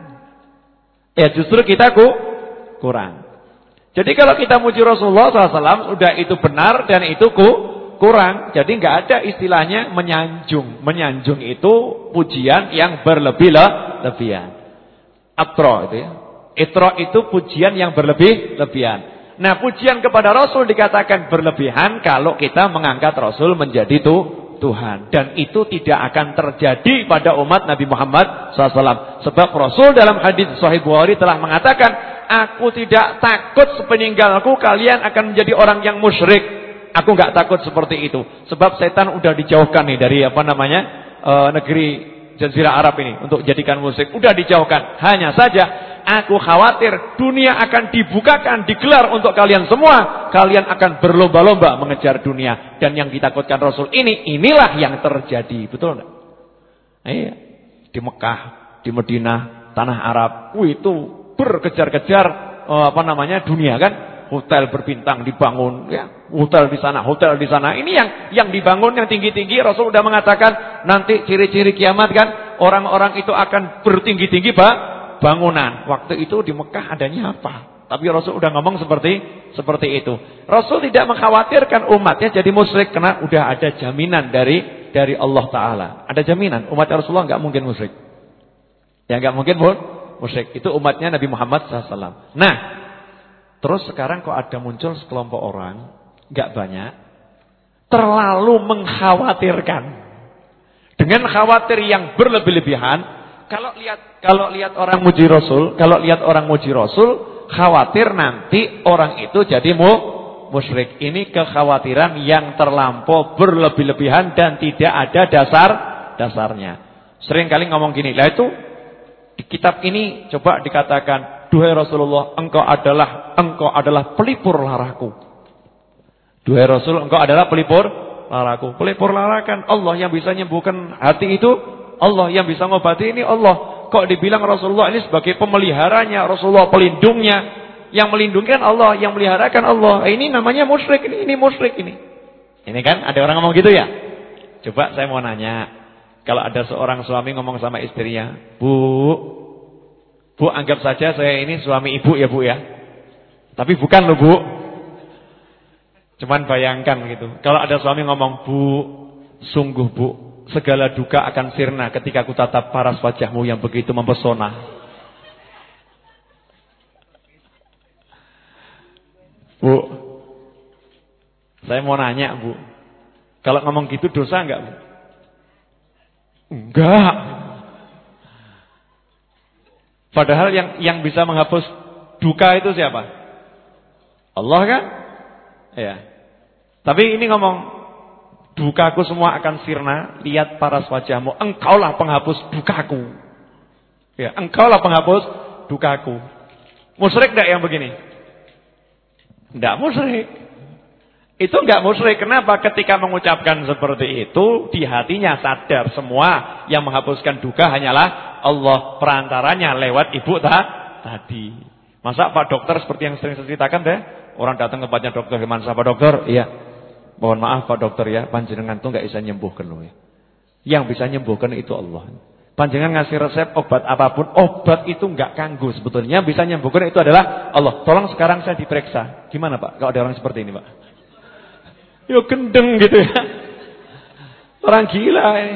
Ya justru kita ku, kurang. Jadi kalau kita muji Rasulullah sallallahu alaihi wasallam, sudah itu benar dan itu ku, kurang. Jadi nggak ada istilahnya menyanjung. Menyanjung itu pujian yang berlebih-lebihan. Atro itu ya. Itro itu pujian yang berlebih-lebihan. Nah, pujian kepada Rasul dikatakan berlebihan kalau kita mengangkat Rasul menjadi tu, Tuhan. Dan itu tidak akan terjadi pada umat Nabi Muhammad sallallahu alaihi wasallam. Sebab Rasul dalam hadis Sahih Bukhari telah mengatakan, "Aku tidak takut sepeninggalku kalian akan menjadi orang yang musyrik." Aku enggak takut seperti itu. Sebab setan udah dijauhkan nih dari apa namanya e, negeri Jazirah Arab ini untuk jadikan musyrik. Udah dijauhkan. Hanya saja aku khawatir dunia akan dibukakan, digelar untuk kalian semua. Kalian akan berlomba-lomba mengejar dunia. Dan yang ditakutkan Rasul ini, inilah yang terjadi. Betul enggak? Iya. Di Mekah, di Madinah, tanah Arab, wih, itu berkejar-kejar oh, apa namanya dunia kan? Hotel berbintang dibangun, ya. Hotel di sana, hotel di sana. Ini yang yang dibangun yang tinggi-tinggi. Rasul sudah mengatakan nanti ciri-ciri kiamat kan, orang-orang itu akan bertinggi-tinggi ba, bangunan. Waktu itu di Mekah adanya apa? Tapi Rasul sudah ngomong seperti seperti itu. Rasul tidak mengkhawatirkan umatnya jadi musyrik karena udah ada jaminan dari dari Allah Taala. Ada jaminan umat Rasulullah enggak mungkin musyrik. Ya enggak mungkin pun musyrik. Itu umatnya Nabi Muhammad sallallahu alaihi wasallam. Nah, terus sekarang kok ada muncul sekelompok orang, enggak banyak, terlalu mengkhawatirkan. Dengan khawatir yang berlebih-lebihan, kalau lihat kalau lihat orang muji Rasul, kalau lihat orang muji Rasul, khawatir nanti orang itu jadi mu, musyrik. Ini kekhawatiran yang terlampau berlebih-lebihan dan tidak ada dasar dasarnya. Sering kali ngomong gini, lah itu di kitab ini coba dikatakan, duhai Rasulullah, engkau adalah engkau adalah pelipur laraku. Duhai Rasul, engkau adalah pelipur laraku. Pelipur lara kan Allah yang bisa menyembuhkan hati itu, Allah yang bisa mengobati ini Allah. Kok dibilang Rasulullah ini sebagai pemeliharanya, Rasulullah pelindungnya. Yang melindungi kan Allah, yang meliharakan Allah. Ini namanya musyrik, ini ini musyrik ini. Ini kan ada orang ngomong gitu ya? Coba saya mau nanya, kalau ada seorang suami ngomong sama istrinya, "Bu, Bu, anggap saja saya ini suami ibu ya Bu ya. Tapi bukan loh Bu. Cuman bayangkan gitu. Kalau ada suami ngomong, "Bu, sungguh Bu, segala duka akan sirna ketika ku tatap paras wajahmu yang begitu mempesona." Bu, saya mau nanya Bu, kalau ngomong gitu dosa enggak Bu? Enggak. Padahal yang yang bisa menghapus duka itu siapa? Allah kan? Ya. Tapi ini ngomong, dukaku semua akan sirna, lihat paras wajahmu, engkaulah penghapus dukaku. Ya, engkaulah penghapus dukaku. Musyrik enggak yang begini? Enggak musyrik. Itu enggak musyrik. Kenapa? Ketika mengucapkan seperti itu, di hatinya sadar semua yang menghapuskan duka hanyalah Allah, perantaranya lewat ibu tak tadi. Masa Pak Dokter seperti yang sering saya ceritakan deh, orang datang ke tempatnya dokter, gimana Pak Dokter? Iya. Mohon maaf Pak Dokter ya, panjenengan tuh enggak bisa nyembuhkan loh ya. Yang bisa nyembuhkan itu Allah. Panjenengan ngasih resep obat apapun, obat itu enggak kanggu sebetulnya. Yang bisa nyembuhkan itu adalah Allah. Tolong sekarang saya diperiksa. Gimana Pak kalau ada orang seperti ini Pak? Yo gendeng gitu ya. Orang gila ini.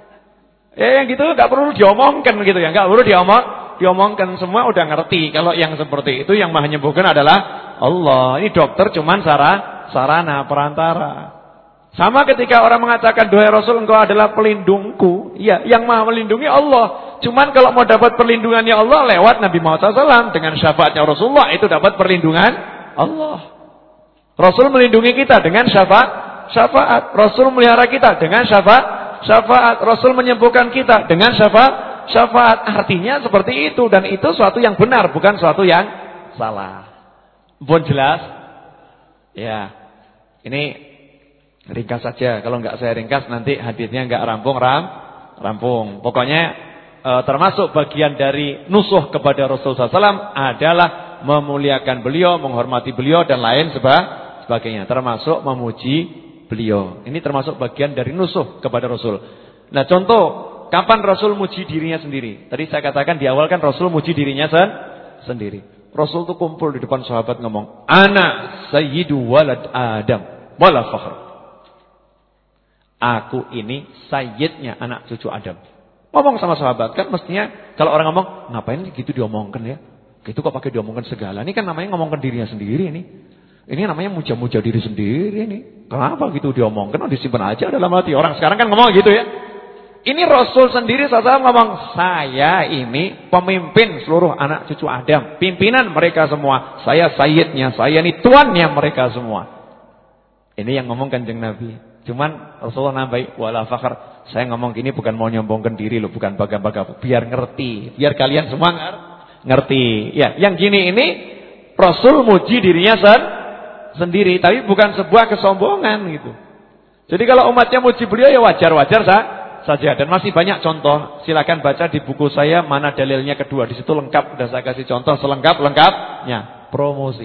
Ya yang gitu enggak perlu diomongkan gitu ya. Enggak perlu diomong, diomongkan, semua udah ngerti kalau yang seperti itu yang maha nyembuhkan adalah Allah. Ini dokter cuman sarana, sarana perantara. Sama ketika orang mengatakan, "Duhai Rasul, engkau adalah pelindungku." Iya, yang maha melindungi Allah. Cuman kalau mau dapat perlindungannya Allah lewat Nabi Muhammad shallallahu alaihi wasallam dengan syafaatnya Rasulullah, itu dapat perlindungan Allah. Rasul melindungi kita dengan syafaat, syafaat. Rasul melihara kita dengan syafaat, syafaat. Rasul menyembuhkan kita dengan syafaat, syafaat. Artinya seperti itu, dan itu suatu yang benar, bukan suatu yang salah. Pun jelas? Ya. Ini ringkas saja. Kalau enggak saya ringkas nanti hadisnya enggak rampung ram, rampung. Pokoknya e, termasuk bagian dari nusuh kepada Rasulullah shallallahu alaihi wasallam adalah memuliakan beliau, menghormati beliau dan lain sebagainya. sebagainya, termasuk memuji beliau. Ini termasuk bagian dari nusuh kepada Rasul. Nah, contoh, kapan Rasul muji dirinya sendiri? Tadi saya katakan di awal kan Rasul muji dirinya sen sendiri. Rasul tuh kumpul di depan sahabat ngomong, "Ana sayyidu walad Adam, wala fakhr." Aku ini sayyidnya anak cucu Adam. Ngomong sama sahabat, kan mestinya kalau orang ngomong, ngapain gitu diomongkan ya? Itu kok pakai diomongkan segala? Ini kan namanya ngomongkan dirinya sendiri ini. Ini namanya muja-muja diri sendiri ini. Kenapa gitu diomongkan? Oh, disimpan aja dalam hati. Orang sekarang kan ngomong gitu ya. Ini Rasul sendiri sallallahu alaihi wasallam ngomong, "Saya ini pemimpin seluruh anak cucu Adam, pimpinan mereka semua. Saya sayyidnya, saya ini tuannya mereka semua." Ini yang ngomong Kanjeng Nabi. Cuman Rasulullah nambahi, "Wala fakhr." Saya ngomong gini bukan mau nyombongkan diri loh, bukan bangga-bangga, biar ngerti, biar kalian semua ngerti. Ya, yang gini ini Rasul muji dirinya sen sendiri, tapi bukan sebuah kesombongan gitu. Jadi kalau umatnya muji beliau ya wajar-wajar sah saja. Dan masih banyak contoh. Silakan baca di buku saya mana dalilnya kedua. Di situ lengkap, sudah saya kasih contoh selengkap-lengkapnya. Promosi.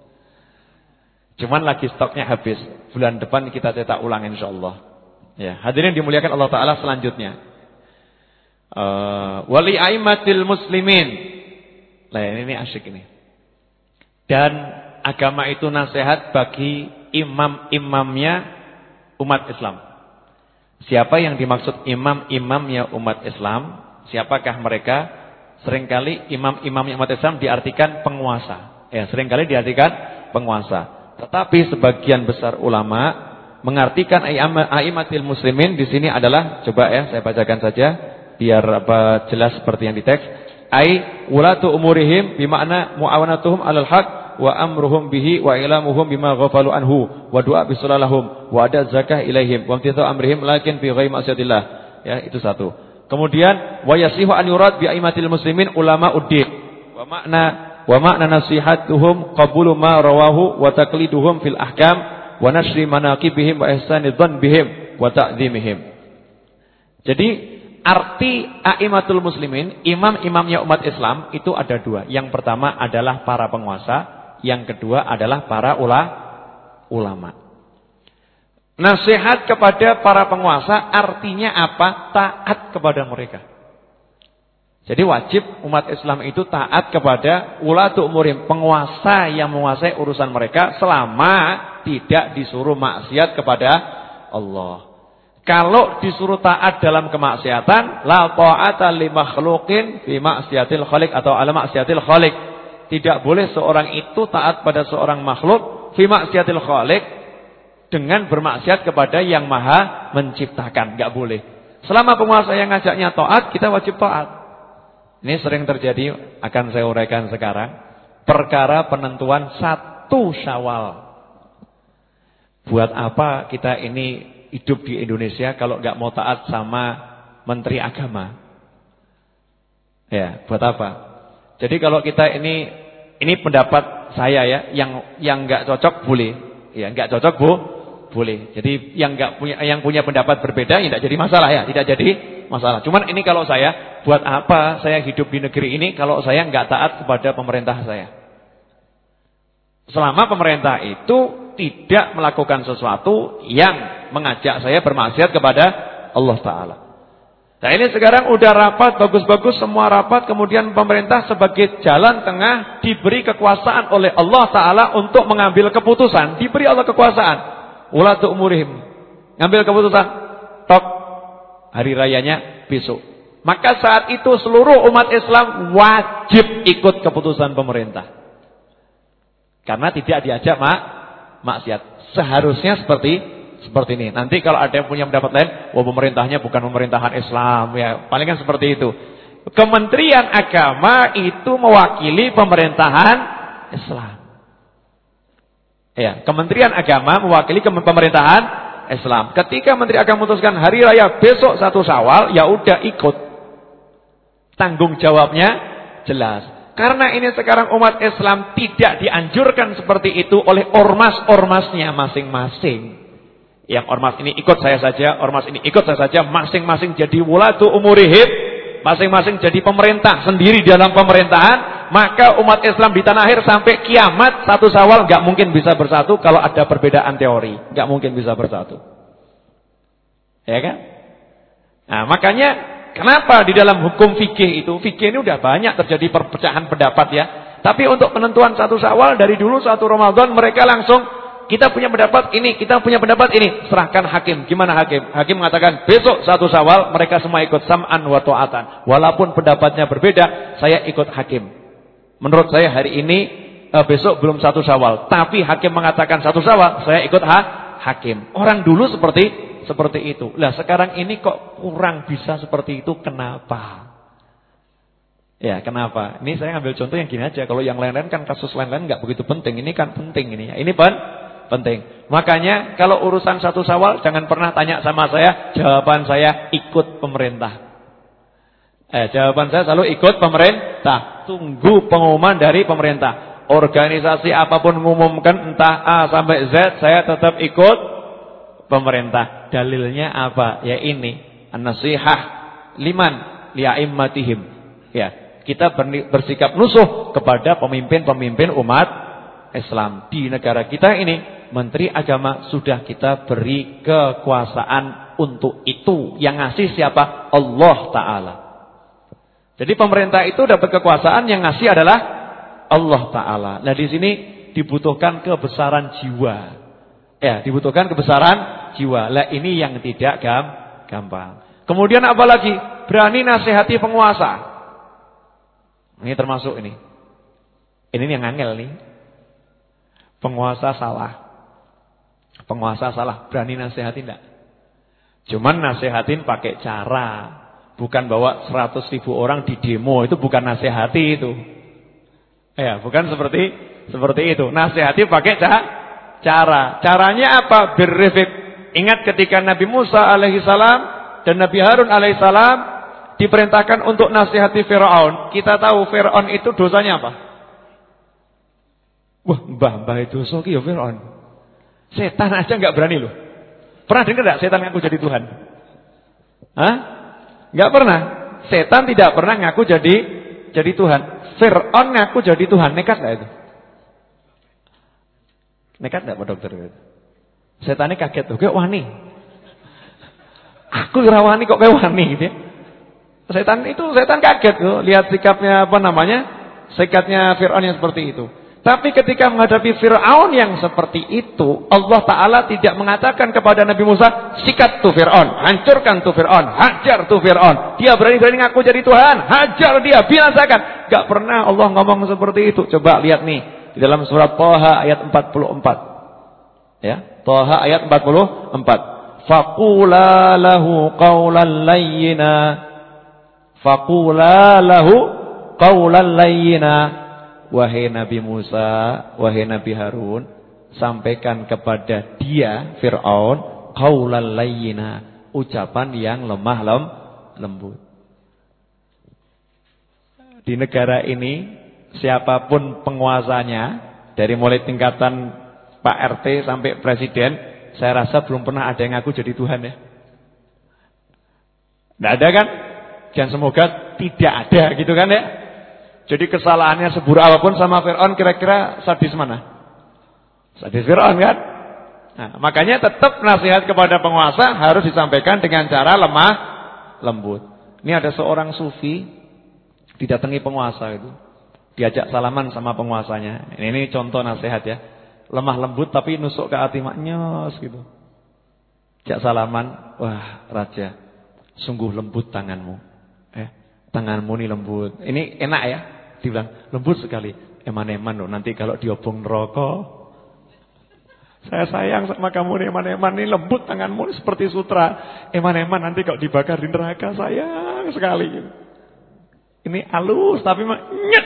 Cuman lagi stoknya habis. Bulan depan kita cetak ulang insyaallah. Ya, hadirin dimuliakan Allah Taala, selanjutnya. Uh, wali aimatil muslimin. Nah, ini, ini asyik ini. Dan agama itu nasihat bagi imam-imamnya umat Islam. Siapa yang dimaksud imam-imamnya umat Islam? Siapakah mereka? Seringkali imam-imamnya umat Islam diartikan penguasa. Ya, seringkali diartikan penguasa. Tetapi sebagian besar ulama mengartikan aimatil muslimin di sini adalah, coba ya saya bacakan saja biar apa jelas seperti yang di teks. Ai ulatu umurihim bimakna muawanatuhum alal haq wa amruhum bihi wa ilamuhum bima ghafalu anhu wa du'a bisalalahum wa ada zakah ilaihim wa imtithal amrihim lakin fi ghairi ma'siyatillah. Ya, itu satu. Kemudian wa yasihu an yurad bi aimatil muslimin ulama uddin wa makna wa makna nasihatuhum qabulu ma rawahu wa taqliduhum fil ahkam wa nashri manaqibihim wa ihsani dhann bihim wa ta'zimihim. Jadi arti aimatul muslimin, imam-imamnya umat Islam itu ada dua. Yang pertama adalah para penguasa, yang kedua adalah para ula, ulama. Nasihat kepada para penguasa artinya apa? Taat kepada mereka. Jadi wajib umat Islam itu taat kepada ulatu umurim, penguasa yang menguasai urusan mereka selama tidak disuruh maksiat kepada Allah. Kalau disuruh taat dalam kemaksiatan, la ta'ata li makhluqin fi maksiatil khaliq atau ala maksiatil khaliq. Tidak boleh seorang itu taat pada seorang makhluk fi maksiatil khaliq dengan bermaksiat kepada yang Maha menciptakan, enggak boleh. Selama penguasa yang ngajaknya taat, kita wajib taat. Ini sering terjadi, akan saya uraikan sekarang. Perkara penentuan satu Syawal. Buat apa kita ini hidup di Indonesia kalau nggak mau taat sama Menteri Agama? Ya, buat apa? Jadi kalau kita ini, ini pendapat saya ya, yang yang nggak cocok boleh, ya nggak cocok bu, boleh. Jadi yang nggak punya, yang punya pendapat berbeda, ya tidak jadi masalah ya, tidak jadi masalah. Cuman ini kalau saya, buat apa saya hidup di negeri ini kalau saya nggak taat kepada pemerintah saya? Selama pemerintah itu tidak melakukan sesuatu yang mengajak saya bermaksiat kepada Allah Ta'ala. Nah ini sekarang udah rapat, bagus-bagus semua rapat, kemudian pemerintah sebagai jalan tengah diberi kekuasaan oleh Allah Ta'ala untuk mengambil keputusan. Diberi Allah kekuasaan. Ulatu umurihim. Ngambil keputusan. Tok. Hari rayanya besok. Maka saat itu seluruh umat Islam wajib ikut keputusan pemerintah. Karena tidak diajak mak maksiat. Seharusnya seperti seperti ini. Nanti kalau ada yang punya pendapat lain, wah pemerintahnya bukan pemerintahan Islam, ya palingan seperti itu. Kementerian Agama itu mewakili pemerintahan Islam. Ya, Kementerian Agama mewakili pemerintahan Islam. Ketika Menteri Agama memutuskan hari raya besok satu Syawal, ya udah ikut. Tanggung jawabnya jelas. Karena ini sekarang umat Islam tidak dianjurkan seperti itu oleh ormas-ormasnya masing-masing. Yang ormas ini ikut saya saja, ormas ini ikut saya saja, masing-masing jadi wulatu umurihim, masing-masing jadi pemerintah sendiri dalam pemerintahan. Maka umat Islam di tanah air sampai kiamat satu Syawal nggak mungkin bisa bersatu kalau ada perbedaan teori, nggak mungkin bisa bersatu, ya kan? Nah makanya kenapa di dalam hukum fikih itu, fikih ini udah banyak terjadi perpecahan pendapat ya. Tapi untuk penentuan satu Syawal dari dulu satu Ramadan mereka langsung kita punya pendapat ini, kita punya pendapat ini, serahkan hakim. Gimana hakim? Hakim mengatakan besok satu Syawal mereka semua ikut sam'an wa ta'atan. Walaupun pendapatnya berbeda, saya ikut hakim. Menurut saya hari ini eh, besok belum satu Syawal, tapi hakim mengatakan satu Syawal, saya ikut ha hakim. Orang dulu seperti seperti itu. Lah sekarang ini kok kurang bisa seperti itu, kenapa? Ya, kenapa? Ini saya ambil contoh yang gini aja. Kalau yang lain-lain kan kasus lain-lain nggak begitu penting. Ini kan penting ini ya. Ini pen penting. Makanya kalau urusan satu Syawal jangan pernah tanya sama saya, jawaban saya ikut pemerintah. Eh, jawaban saya selalu ikut pemerintah. Tunggu pengumuman dari pemerintah. Organisasi apapun mengumumkan entah A sampai Z, saya tetap ikut pemerintah. Dalilnya apa? Ya ini, an-nasihah liman li'aimmatihim. Ya, kita bersikap nusuh kepada pemimpin-pemimpin umat Islam di negara kita ini. Menteri Agama sudah kita beri kekuasaan untuk itu. Yang ngasih siapa? Allah Ta'ala. Jadi pemerintah itu dapat kekuasaan, yang ngasih adalah Allah Ta'ala. Nah di sini dibutuhkan kebesaran jiwa. Ya, dibutuhkan kebesaran jiwa. Lah ini yang tidak gampang. Kemudian apa lagi? Berani nasihati penguasa. Ini termasuk ini. Ini yang angel nih. Penguasa salah. Penguasa salah, berani nasihatin enggak? Cuman nasihatin pakai cara. Bukan bawa seratus ribu orang di demo, itu bukan nasihati itu. Ya, bukan seperti seperti itu. Nasihati pakai cara. Caranya apa? Birrifq. Ingat ketika Nabi Musa alaihissalam dan Nabi Harun alaihissalam diperintahkan untuk nasihati Firaun. Kita tahu Firaun itu dosanya apa? Wah, mbah-mbah itu dosa ki ya Firaun. Setan aja enggak berani loh. Pernah dengar enggak setan ngaku jadi Tuhan? Hah? Enggak pernah. Setan tidak pernah ngaku jadi jadi Tuhan. Firaun ngaku jadi Tuhan, nekat enggak itu? Nekat enggak Pak Dokter? Setannya kaget tuh, kayak wani. Aku ora wani kok kayak wani gitu ya. Setan itu setan kaget tuh lihat sikapnya apa namanya? Sikapnya Firaun yang seperti itu. Tapi ketika menghadapi Firaun yang seperti itu, Allah Ta'ala tidak mengatakan kepada Nabi Musa, sikat tuh Firaun, hancurkan tuh Firaun, hajar tuh Firaun. Dia berani-berani ngaku jadi Tuhan, hajar dia, binasakan. Gak pernah Allah ngomong seperti itu. Coba lihat nih di dalam surat Thaha ayat empat puluh empat. Ya, Thaha ayat empat puluh empat. Faqula lahu qawlan layyina. Faqula lahu qawlan layyina. Wahai Nabi Musa, wahai Nabi Harun, sampaikan kepada dia Fir'aun qawlan layyina, ucapan yang lemah lem, lembut. Di negara ini siapapun penguasanya, dari mulai tingkatan Pak R T sampai presiden, saya rasa belum pernah ada yang ngaku jadi Tuhan ya. Tidak ada kan? Dan semoga tidak ada gitu kan ya. Jadi kesalahannya seburuk apapun sama Fir'aun, kira-kira sadis mana? Sadis Fir'aun kan? Nah, makanya tetap nasihat kepada penguasa harus disampaikan dengan cara lemah lembut. Ini ada seorang sufi didatangi penguasa itu. Diajak salaman sama penguasanya. Ini, ini contoh nasihat ya. Lemah lembut tapi nusuk ke hati maknyos gitu. Ajak salaman, wah raja, sungguh lembut tanganmu. Eh, tanganmu ini lembut. Ini enak ya. Dibilang lembut sekali. Eman-eman loh nanti kalau diobong neraka. Saya sayang sama kamu nih eman-eman, ini lembut tanganmu ini seperti sutra. Eman-eman nanti kalau dibakar di neraka sayang sekali. Ini halus tapi nyet.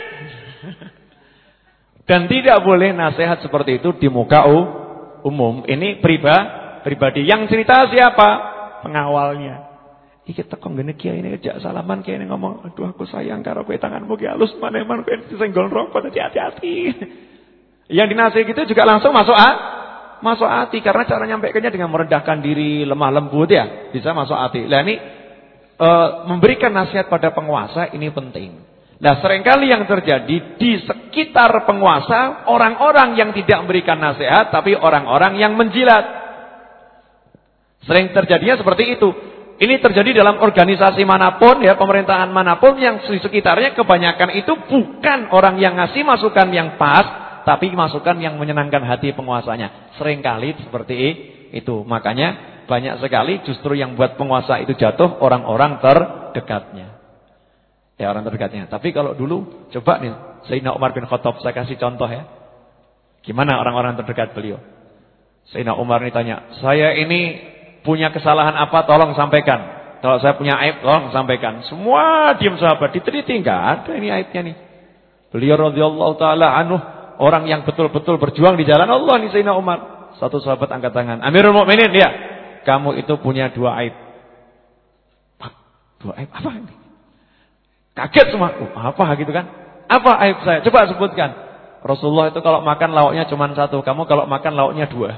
Dan tidak boleh nasihat seperti itu di muka umum. Ini priba, pribadi. Yang cerita siapa? Pengawalnya. Iki teko ngene kiai ini ajak salaman kiai ini ngomong, aduh aku sayang karo kowe tanganmu ki halus maneman kowe disenggol rokok dadi hati-hati. Yang dinasihati itu juga langsung masuk ah, masuk hati karena cara nyampaikannya dengan merendahkan diri, lemah lembut ya, bisa masuk hati. Lah ini e, memberikan nasihat pada penguasa ini penting. Nah, seringkali yang terjadi di sekitar penguasa orang-orang yang tidak memberikan nasihat tapi orang-orang yang menjilat. Sering terjadinya seperti itu. Ini terjadi dalam organisasi manapun ya, pemerintahan manapun yang di sekitarnya kebanyakan itu bukan orang yang ngasih masukan yang pas, tapi masukan yang menyenangkan hati penguasanya. Seringkali seperti itu. Makanya banyak sekali justru yang buat penguasa itu jatuh orang-orang terdekatnya. Ya, orang terdekatnya. Tapi kalau dulu coba nih Sayyidina Umar bin Khattab, saya kasih contoh ya. Gimana orang-orang terdekat beliau? Sayyidina Umar ini tanya, "Saya ini punya kesalahan apa tolong sampaikan. Kalau saya punya aib tolong sampaikan." Semua diam sahabat, diteliti enggak ada ini aibnya nih. Beliau radhiyallahu taala anhu orang yang betul-betul berjuang di jalan Allah nih Sayyidina Umar. Satu sahabat angkat tangan, "Amirul Mukminin, ya. Kamu itu punya dua aib." Pak, dua aib apa ini? Kaget semua. Oh, apa gitu kan? Apa aib saya? Coba sebutkan. Rasulullah itu kalau makan lauknya cuma satu, kamu kalau makan lauknya dua.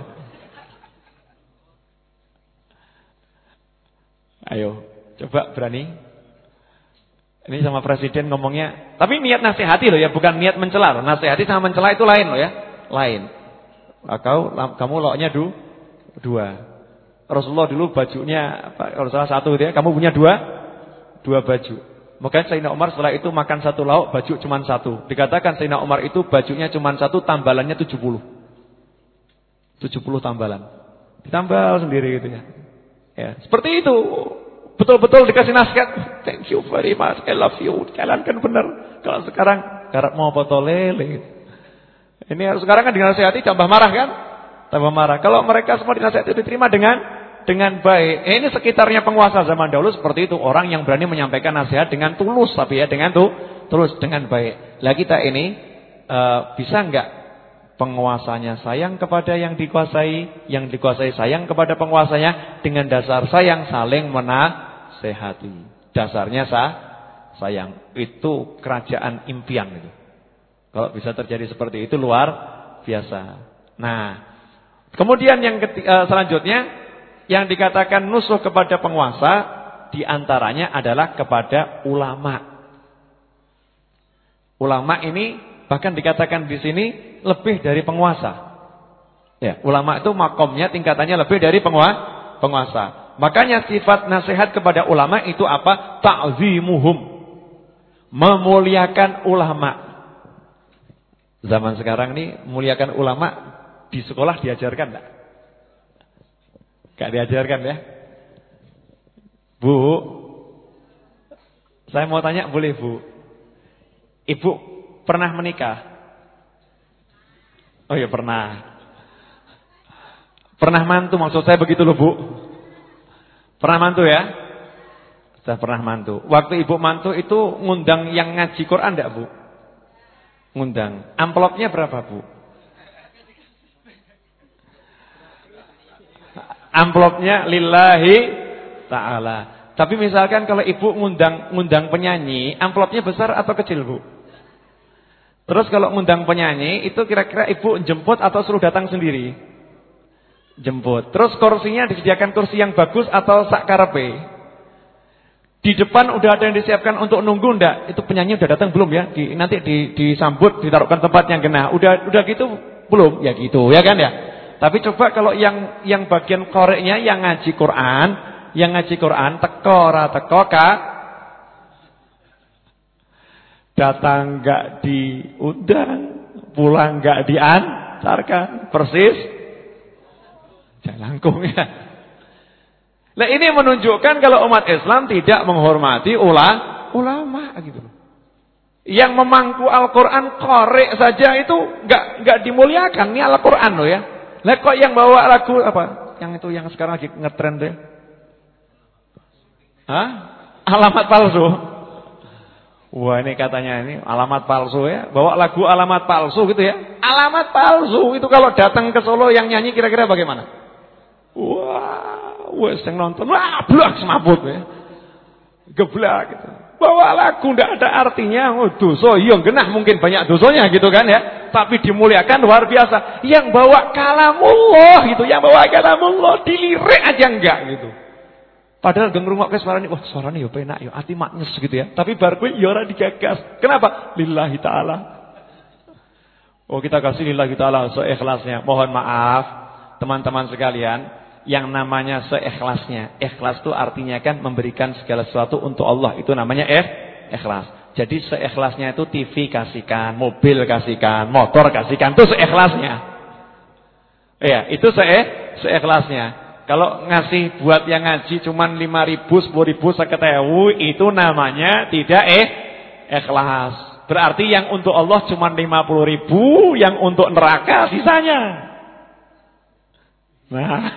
Ayo, coba berani. Ini sama presiden ngomongnya, tapi niat nasihati loh ya, bukan niat mencela. Nasihati sama mencela itu lain loh ya, lain. Kau, kamu lauknya du, dua. Rasulullah dulu bajunya, kalau salah satu dia, kamu punya dua, dua baju. Maka Sayyidina Umar setelah itu makan satu lauk, baju cuma satu. Dikatakan Sayyidina Umar itu bajunya cuma satu, tambalannya tujuh puluh. tujuh puluh tambalan. Ditambal sendiri gitu ya. Ya, seperti itu. Betul-betul dikasih nasihat. Thank you very much, I love you. Jalankan benar. Kalau sekarang garap mau foto lele. Ini harus sekarang kan dinasihati tambah marah kan? Tambah marah. Kalau mereka semua dinasihati diterima dengan dengan baik. Eh, ini sekitarnya penguasa zaman dahulu seperti itu, orang yang berani menyampaikan nasihat dengan tulus, tapi ya dengan tuh tulus dengan baik. Lah kita ini uh, bisa enggak penguasanya sayang kepada yang dikuasai, yang dikuasai sayang kepada penguasanya dengan dasar sayang saling menasehati. Dasarnya sah, sayang. Itu kerajaan impian itu. Kalau bisa terjadi seperti itu luar biasa. Nah, kemudian yang ketiga, uh, selanjutnya yang dikatakan nusuh kepada penguasa diantaranya adalah kepada ulama. Ulama ini bahkan dikatakan di sini lebih dari penguasa. Ya, ulama itu makomnya tingkatannya lebih dari penguasa. Makanya sifat nasihat kepada ulama itu apa? Ta'zimuhum. Memuliakan ulama. Zaman sekarang nih muliakan ulama di sekolah diajarkan enggak? Enggak diajarkan ya? Bu, saya mau tanya boleh Bu? Ibu pernah menikah? Oh ya pernah. Pernah mantu maksud saya begitu loh Bu. Pernah mantu ya? Saya pernah mantu. Waktu ibu mantu itu ngundang yang ngaji Quran enggak Bu? Ngundang. Amplopnya berapa Bu? Amplopnya lillahi ta'ala. Tapi misalkan kalau ibu ngundang ngundang penyanyi, amplopnya besar atau kecil Bu? Terus kalau ngundang penyanyi itu kira-kira ibu jemput atau suruh datang sendiri? Jemput. Terus kursinya disediakan kursi yang bagus atau sak karepe? Di depan udah ada yang disiapkan untuk nunggu ndak? Itu penyanyi udah datang belum ya? Di, nanti di, disambut, ditaruhkan tempat yang kena. Udah udah gitu belum? Ya gitu, ya kan ya? Tapi coba kalau yang yang bagian koreknya yang ngaji Quran, yang ngaji Quran teko ora teko ka datang enggak diundang, pulang enggak diantarkan, persis jalangkung ya. Nah ini menunjukkan kalau umat Islam tidak menghormati ula, ulama gitu. Yang memangku Al-Qur'an korek saja itu enggak enggak dimuliakan. Ini Al-Qur'an loh ya. Lah kok yang bawa lagu apa? Yang itu yang sekarang lagi ngetren deh. Hah? Alamat palsu. Wah ini katanya ini alamat palsu ya. Bawa lagu alamat palsu gitu ya. Alamat palsu itu kalau datang ke Solo yang nyanyi kira-kira bagaimana? Wah, wes yang nonton, wah blak semaput ya. Geblak gitu. Bawa lagu ndak ada artinya, oh dosa, iya genah mungkin banyak dosanya gitu kan ya. Tapi dimuliakan luar biasa. Yang bawa kalamullah gitu, yang bawa kalamullah dilirik aja enggak gitu. Padahal geng ngrungokke suarane, wah suarane ya penak ya, ati maknyes gitu ya. Tapi bar kuwi ya ora digagas. Kenapa? Lillahi taala. Oh kita kasih lillahi taala seikhlasnya. Mohon maaf teman-teman sekalian. Yang namanya seikhlasnya. Ikhlas itu artinya kan memberikan segala sesuatu untuk Allah. Itu namanya eh, ikhlas. Jadi seikhlasnya itu T V kasihkan, mobil kasihkan, motor kasihkan. Itu seikhlasnya. Iya, itu se seikhlasnya. Kalau ngasih buat yang ngaji cuman lima ribu, sepuluh ribu, seket ewu, itu namanya tidak eh, ikhlas. Berarti yang untuk Allah cuman lima puluh ribu, yang untuk neraka sisanya. Nah,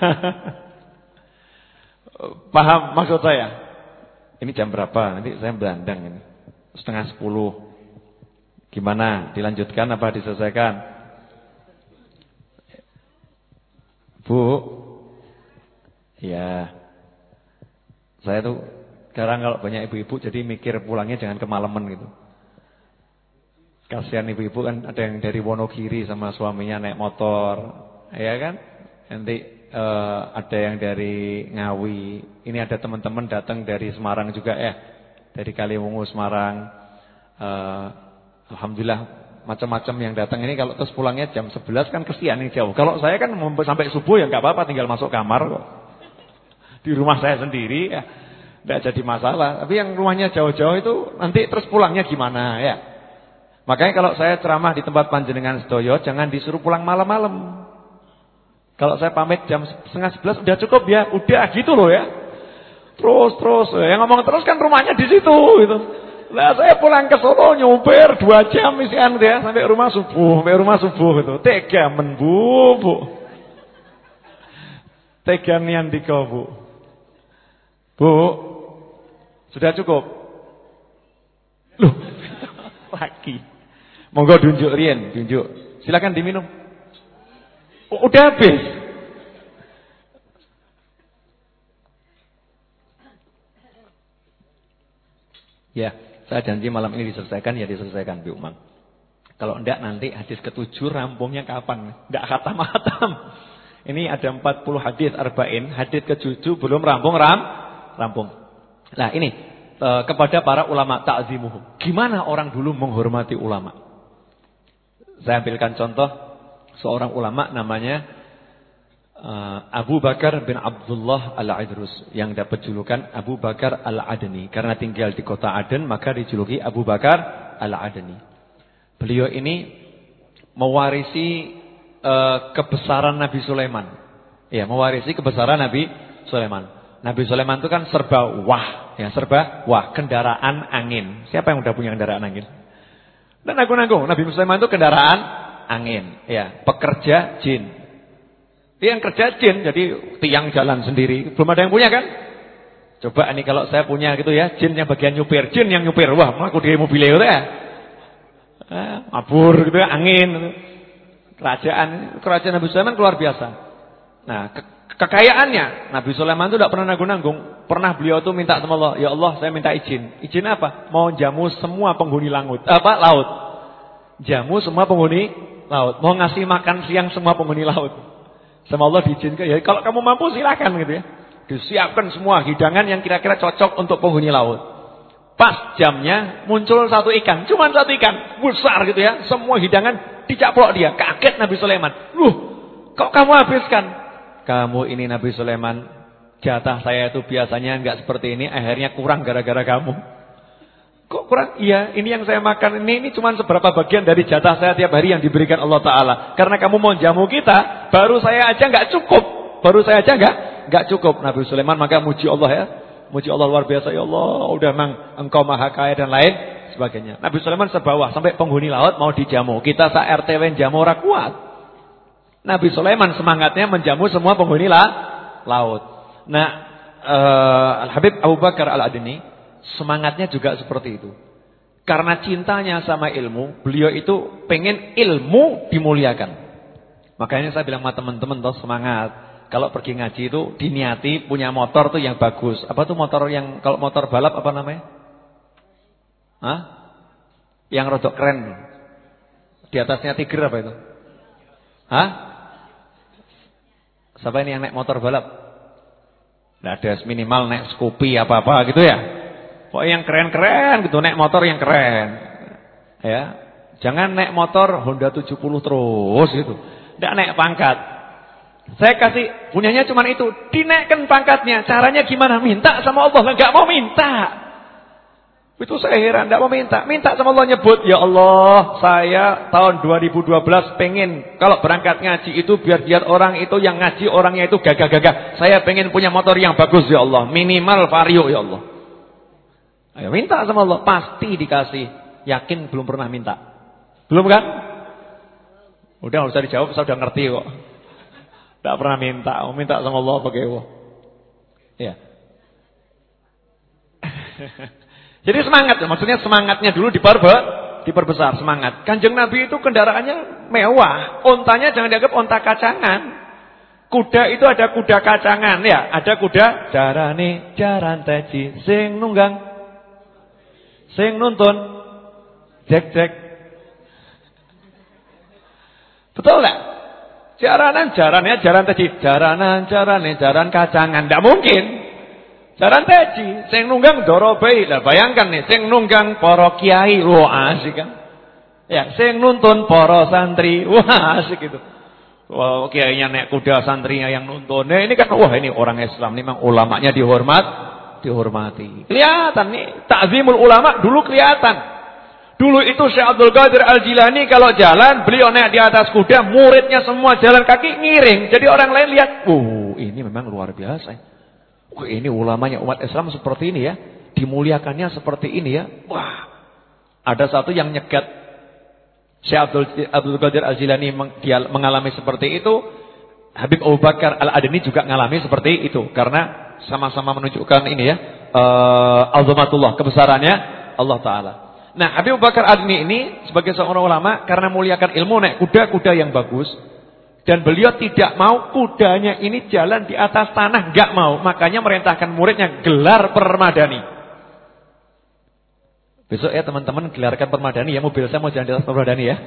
paham maksud saya? Ini jam berapa? Nanti saya belandang ini. Setengah sepuluh. Gimana? Dilanjutkan apa diselesaikan? Bu? Ya. Saya tuh sekarang kalau banyak ibu-ibu jadi mikir pulangnya jangan kemalaman gitu. Kasihan ibu-ibu kan ada yang dari Wonogiri sama suaminya naik motor, ya kan? Nanti uh, ada yang dari Ngawi. Ini ada teman-teman datang dari Semarang juga ya. Dari Kaliwungu Semarang. Uh, Alhamdulillah macam-macam yang datang ini. Kalau terus pulangnya jam sebelas kan kesian nih jauh. Kalau saya kan sampai subuh ya nggak apa-apa, tinggal masuk kamar kok. Di rumah saya sendiri ya. Enggak jadi masalah. Tapi yang rumahnya jauh-jauh itu nanti terus pulangnya gimana ya. Makanya kalau saya ceramah di tempat panjenengan sedoyo jangan disuruh pulang malam-malam. Kalau saya pamit jam setengah sebelas udah cukup ya, udah gitu loh ya. Terus terus, yang ngomong terus kan rumahnya di situ gitu. Lah saya pulang ke Solo nyumpir dua jam isian ya sampai rumah subuh, sampai rumah subuh gitu. Tega men Bu, Bu. Tega nian dika Bu. Bu, sudah cukup. Loh, lagi. Monggo tunjuk Rien, tunjuk. Silakan diminum. Oh, udah habis. Ya, saya janji malam ini diselesaikan ya diselesaikan Bu Umang. Kalau enggak nanti hadis ketujuh rampungnya kapan? Enggak khatam-khatam. Ini ada empat puluh hadis arba'in, hadis ketujuh belum rampung ram rampung. Nah, ini e, kepada para ulama ta'zimuhum. Gimana orang dulu menghormati ulama? Saya ambilkan contoh seorang ulama namanya Uh, Abu Bakar bin Abdullah Al-Idrus yang dapat julukan Abu Bakar Al-Adni. Karena tinggal di kota Aden maka dijuluki Abu Bakar Al-Adni. Beliau ini mewarisi uh, kebesaran Nabi Sulaiman. Ya, mewarisi kebesaran Nabi Sulaiman. Nabi Sulaiman itu kan serba wah, ya serba wah, kendaraan angin. Siapa yang udah punya kendaraan angin? Dan nanggung-nanggung, Nabi Sulaiman itu kendaraan angin, ya, pekerja jin. Dia yang kerja jin, jadi tiang jalan sendiri. Belum ada yang punya kan? Coba ini kalau saya punya gitu ya, jin yang bagian nyupir, jin yang nyupir. Wah, aku di mobil itu ya. Eh, mabur gitu ya, angin. Kerajaan, kerajaan Nabi Sulaiman luar biasa. Nah, ke kekayaannya, Nabi Sulaiman itu tidak pernah nanggung-nanggung. Pernah beliau tuh minta sama Allah, ya Allah saya minta izin. Izin apa? Mau jamu semua penghuni laut. Apa? Laut. Jamu semua penghuni laut. Mau ngasih makan siang semua penghuni laut. Sama Allah diizinkan, ya kalau kamu mampu silakan gitu ya. Disiapkan semua hidangan yang kira-kira cocok untuk penghuni laut. Pas jamnya muncul satu ikan, cuma satu ikan, besar gitu ya. Semua hidangan dicaplok dia, kaget Nabi Sulaiman. Loh, kok kamu habiskan? Kamu ini Nabi Sulaiman, jatah saya itu biasanya enggak seperti ini, akhirnya kurang gara-gara kamu. Kok kurang? Iya, ini yang saya makan ini, ini cuma seberapa bagian dari jatah saya tiap hari yang diberikan Allah Ta'ala. Karena kamu mau jamu kita, baru saya aja nggak cukup. Baru saya aja nggak nggak cukup. Nabi Sulaiman maka muji Allah ya. Muji Allah luar biasa. Ya Allah, udah mang engkau maha kaya dan lain sebagainya. Nabi Sulaiman sebawah, sampai penghuni laut mau dijamu. Kita sa-R T W jamu ora kuat. Nabi Sulaiman semangatnya menjamu semua penghuni la laut. Nah, uh, Al-Habib Abu Bakar Al-Adni semangatnya juga seperti itu. Karena cintanya sama ilmu, beliau itu pengen ilmu dimuliakan. Makanya saya bilang sama teman-teman toh semangat. Kalau pergi ngaji itu diniati punya motor tuh yang bagus. Apa tuh motor yang kalau motor balap apa namanya? Hah? Yang rodok keren. Di atasnya Tiger apa itu? Hah? Siapa ini yang naik motor balap? Nah, ada minimal naik Scoopy apa-apa gitu ya. Pokoknya yang keren-keren gitu, naik motor yang keren. Ya. Jangan naik motor Honda tujuh puluh terus gitu. Enggak naik pangkat. Saya kasih punyanya cuma itu, dinaikkan pangkatnya. Caranya gimana? Minta sama Allah, enggak mau minta. Itu saya heran, enggak mau minta. Minta sama Allah, nyebut, ya Allah, saya tahun dua ribu dua belas pengen kalau berangkat ngaji itu biar lihat orang itu yang ngaji orangnya itu gagah-gagah. Saya pengen punya motor yang bagus ya Allah, minimal Vario ya Allah. Ayo minta sama Allah, pasti dikasih. Yakin belum pernah minta? Belum kan? Udah enggak usah dijawab, saya udah ngerti kok. Enggak pernah minta, mau minta sama Allah pakai Allah. Ya. Jadi semangat, maksudnya semangatnya dulu diperbe, diperbesar semangat. Kanjeng Nabi itu kendaraannya mewah, ontanya jangan dianggap onta kacangan. Kuda itu ada kuda kacangan ya, ada kuda jarane jaran teji sing nunggang sing nuntun jek-jek. Betul enggak? Jaranan jarannya jaran teji, jaranan jarane jaran kacangan, enggak mungkin. Jaran teji, sing nunggang dorobai. Lah bayangkan nih, sing nunggang para kiai, wah asik kan. Ya, sing nuntun para santri, wah asik gitu. Wah, kiainya naik kuda, santrinya yang nuntun. Nah, ini kan wah ini orang Islam, ini memang ulamanya dihormat, dihormati. Kelihatan nih, takzimul ulama dulu kelihatan. Dulu itu Syekh Abdul Qadir Al-Jilani kalau jalan, beliau naik di atas kuda, muridnya semua jalan kaki ngiring. Jadi orang lain lihat, "Oh, ini memang luar biasa." Wah, ini ulamanya umat Islam seperti ini ya. Dimuliakannya seperti ini ya. Wah. Ada satu yang nyegat Syekh Abdul, Abdul Qadir Al-Jilani mengalami seperti itu. Habib Abu Bakar Al-Adni juga mengalami seperti itu. Karena sama-sama menunjukkan ini ya. Uh, Azamatullah, kebesarannya Allah Ta'ala. Nah, Habib Abu Bakar Al-Adni ini sebagai seorang ulama karena muliakan ilmu naik kuda-kuda yang bagus. Dan beliau tidak mau kudanya ini jalan di atas tanah, enggak mau. Makanya merintahkan muridnya gelar permadani. Besok ya teman-teman gelarkan permadani ya, mobil saya mau jalan di atas permadani ya.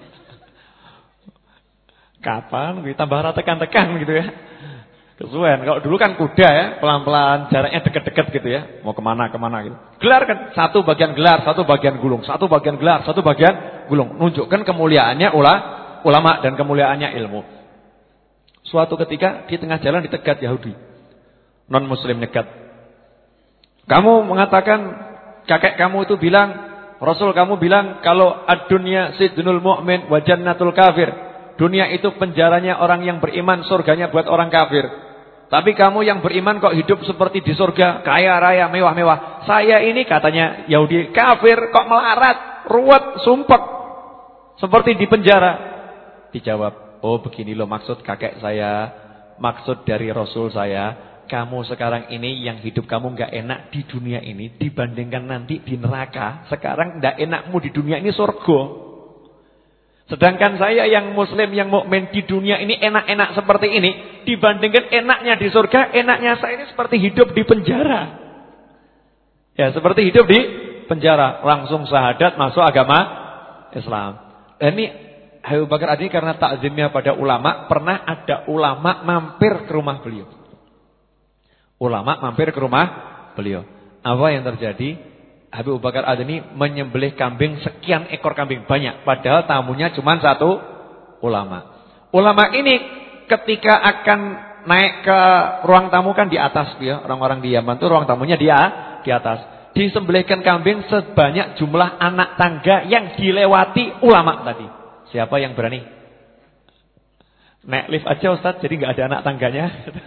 Kapan? Tambah tekan-tekan gitu ya. Kesuwen. Kalau dulu kan kuda ya, pelan-pelan, jaraknya deket-deket gitu ya. Mau kemana-kemana gitu. Gelarkan, satu bagian gelar, satu bagian gulung. Satu bagian gelar, satu bagian gulung. Nunjukkan kemuliaannya ulah ulama dan kemuliaannya ilmu. Suatu ketika di tengah jalan ditegat Yahudi. Non muslim negat. Kamu mengatakan kakek kamu itu bilang, Rasul kamu bilang kalau ad-dunya sijnul mu'min wa jannatul kafir. Dunia itu penjaranya orang yang beriman, surganya buat orang kafir. Tapi kamu yang beriman kok hidup seperti di surga, kaya raya, mewah-mewah. Saya ini katanya Yahudi kafir kok melarat, ruwet, sumpek. Seperti di penjara. Dijawab, oh begini loh maksud kakek saya, maksud dari Rasul saya. Kamu sekarang ini yang hidup kamu enggak enak di dunia ini dibandingkan nanti di neraka. Sekarang enggak enakmu di dunia ini surga. Sedangkan saya yang muslim, yang mukmin di dunia ini enak-enak seperti ini dibandingkan enaknya di surga, enaknya saya ini seperti hidup di penjara. Ya, seperti hidup di penjara, langsung syahadat masuk agama Islam. Dan ini Abu Bakar Ad-Dini karena takzimnya pada ulama, pernah ada ulama mampir ke rumah beliau. Ulama mampir ke rumah beliau. Apa yang terjadi? Abu Bakar Ad-Dini menyembelih kambing sekian ekor kambing, banyak. Padahal tamunya cuma satu ulama. Ulama ini ketika akan naik ke ruang tamu kan di atas dia, orang-orang di Yaman itu ruang tamunya dia di atas. Disembelihkan kambing sebanyak jumlah anak tangga yang dilewati ulama tadi. Siapa yang berani? Naik lift aja Ustaz, jadi nggak ada anak tangganya.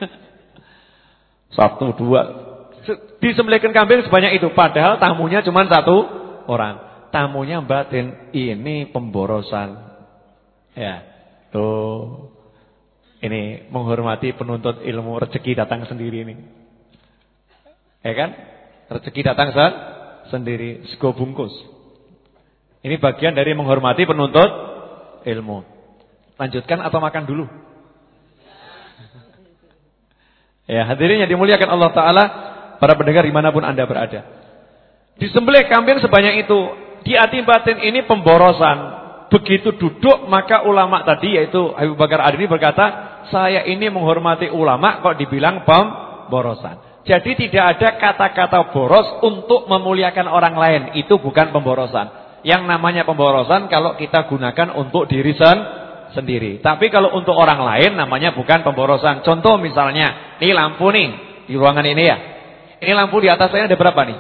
Satu, dua. Disembelihkan kambing sebanyak itu. Padahal tamunya cuma satu orang. Tamunya batin, ini pemborosan. Ya, tuh. Ini menghormati penuntut ilmu, rezeki datang sendiri ini. Ya kan? Rezeki datang sendiri, sego bungkus. Ini bagian dari menghormati penuntut ilmu. Lanjutkan atau makan dulu? Ya, hadirin yang dimuliakan Allah Ta'ala, para pendengar dimanapun Anda berada. Disembelih kambing sebanyak itu, di hati batin ini pemborosan. Begitu duduk, maka ulama tadi, yaitu Abu Bakar Ad-Dini berkata, saya ini menghormati ulama kok dibilang pemborosan. Jadi tidak ada kata-kata boros untuk memuliakan orang lain. Itu bukan pemborosan. Yang namanya pemborosan kalau kita gunakan untuk diri sendiri. Tapi kalau untuk orang lain namanya bukan pemborosan. Contoh misalnya, ini lampu nih di ruangan ini ya. Ini lampu di atas saya ada berapa nih?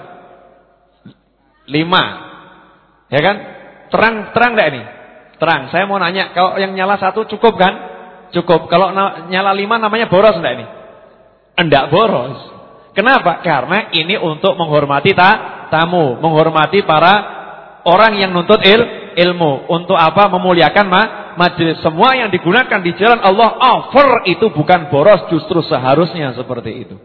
Lima. Ya kan? Terang-terang enggak ini? Terang. Saya mau nanya, kalau yang nyala satu cukup kan? Cukup. Kalau nyala lima namanya boros enggak ini? Enggak boros. Kenapa? Karena ini untuk menghormati ta, tamu, menghormati para orang yang nuntut il, ilmu. Untuk apa? Memuliakan ma, majelis. Semua yang digunakan di jalan Allah over itu bukan boros, justru seharusnya seperti itu.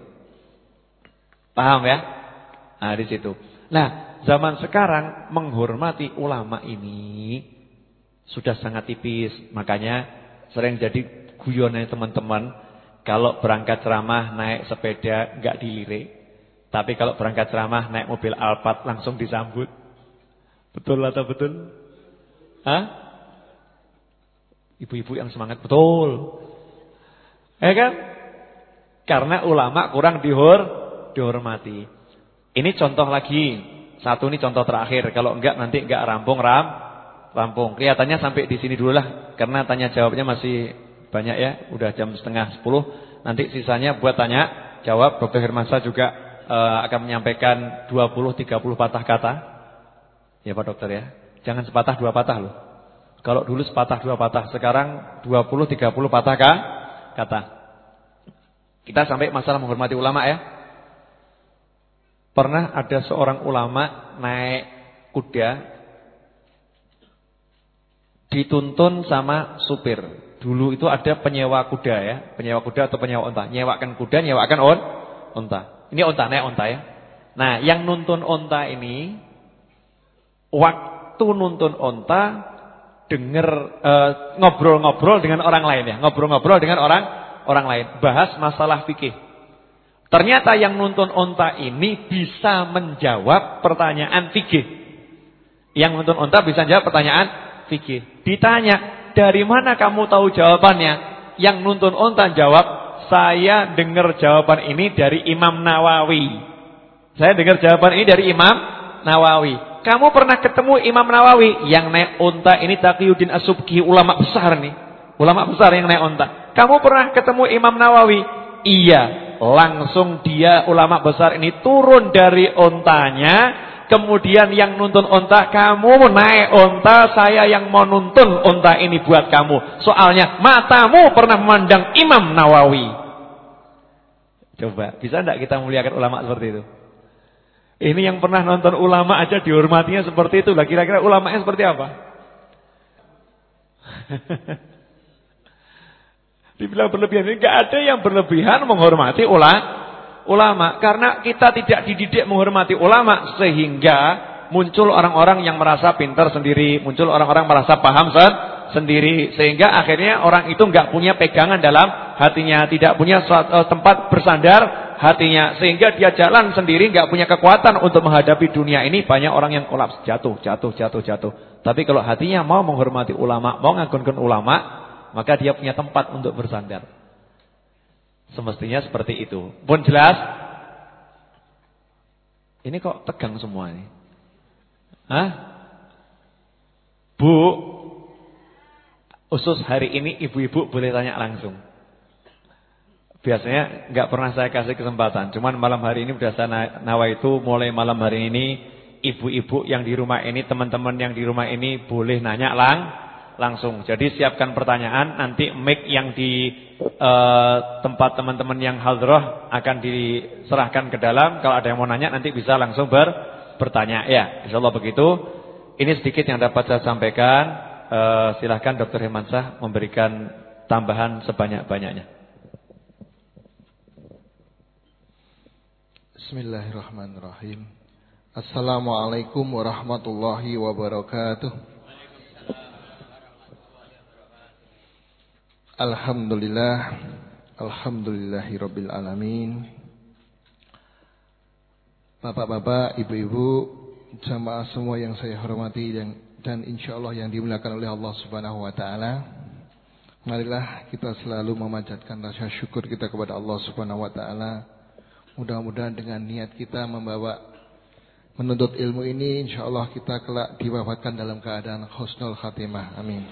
Paham ya? Nah, di situ. Nah, zaman sekarang menghormati ulama ini sudah sangat tipis. Makanya sering jadi guyonnya teman-teman. Kalau berangkat ceramah naik sepeda enggak dilirik. Tapi kalau berangkat ceramah naik mobil Alphard langsung disambut. Betul atau betul? Hah? Ibu-ibu yang semangat betul. Ya kan? Karena ulama kurang dihor, dihormati. Ini contoh lagi. Satu ini contoh terakhir. Kalau enggak nanti enggak rampung ram, rampung. Kelihatannya sampai di sini dulu lah. Karena tanya jawabnya masih banyak ya. Udah jam setengah sepuluh. Nanti sisanya buat tanya jawab. Doktor Hermansyah juga uh, akan menyampaikan dua puluh tiga puluh patah kata. Ya Pak Dokter ya. Jangan sepatah dua patah loh. Kalau dulu sepatah dua patah, sekarang dua puluh tiga puluh patah kah? Kata. Kita sampai masalah menghormati ulama ya. Pernah ada seorang ulama naik kuda dituntun sama supir. Dulu itu ada penyewa kuda ya, penyewa kuda atau penyewa unta. Nyewakan kuda, nyewakan on, unta. Ini unta, naik unta ya. Nah, yang nuntun unta ini waktu nuntun unta dengar ngobrol-ngobrol uh, dengan orang lain ya, ngobrol-ngobrol dengan orang orang lain, bahas masalah fikih. Ternyata yang nuntun unta ini bisa menjawab pertanyaan fikih. Yang nuntun unta bisa jawab pertanyaan fikih. Ditanya, dari mana kamu tahu jawabannya? Yang nuntun unta jawab, saya dengar jawaban ini dari Imam Nawawi. Saya dengar jawaban ini dari Imam Nawawi. Kamu pernah ketemu Imam Nawawi? Yang naik unta ini Taqiyuddin As-Subki, ulama besar nih. Ulama besar yang naik unta. Kamu pernah ketemu Imam Nawawi? Iya. Langsung dia ulama besar ini turun dari ontanya. Kemudian yang nuntun onta, kamu naik onta, saya yang mau nuntun onta ini buat kamu. Soalnya matamu pernah memandang Imam Nawawi. Coba, bisa enggak kita muliakan ulama seperti itu? Ini yang pernah nonton ulama aja dihormatinya seperti itu. Lah kira-kira ulamanya seperti apa? Dibilang berlebihan, ini enggak ada yang berlebihan menghormati ulama. Ulama, karena kita tidak dididik menghormati ulama, sehingga muncul orang-orang yang merasa pintar sendiri, muncul orang-orang merasa paham sendiri, sehingga akhirnya orang itu enggak punya pegangan dalam hatinya, tidak punya suatu tempat bersandar hatinya, sehingga dia jalan sendiri, enggak punya kekuatan untuk menghadapi dunia ini. Banyak orang yang kolaps, jatuh, jatuh, jatuh, jatuh. Tapi kalau hatinya mau menghormati ulama, mau ngagunkan ulama, maka dia punya tempat untuk bersandar. Semestinya seperti itu. Pun jelas? Ini kok tegang semua ini? Hah? Bu, khusus hari ini ibu-ibu boleh tanya langsung. Biasanya nggak pernah saya kasih kesempatan. Cuman malam hari ini udah saya nawa itu, mulai malam hari ini ibu-ibu yang di rumah ini, teman-teman yang di rumah ini boleh nanya lang langsung. Jadi siapkan pertanyaan, nanti mic yang di uh, tempat teman-teman yang hadroh akan diserahkan ke dalam. Kalau ada yang mau nanya nanti bisa langsung ber bertanya. Ya, insyaallah begitu. Ini sedikit yang dapat saya sampaikan. Uh, silahkan Doktor Hermansyah memberikan tambahan sebanyak-banyaknya. Bismillahirrahmanirrahim. Assalamualaikum warahmatullahi wabarakatuh. Alhamdulillah, alhamdulillahirabbil alamin. Bapak-bapak, ibu-ibu, jamaah semua yang saya hormati dan dan insyaallah yang dimuliakan oleh Allah Subhanahu wa taala. Marilah kita selalu memanjatkan rasa syukur kita kepada Allah Subhanahu wa taala. Mudah-mudahan dengan niat kita membawa menuntut ilmu ini, insyaallah kita kelak diwafatkan dalam keadaan husnul khatimah. Amin.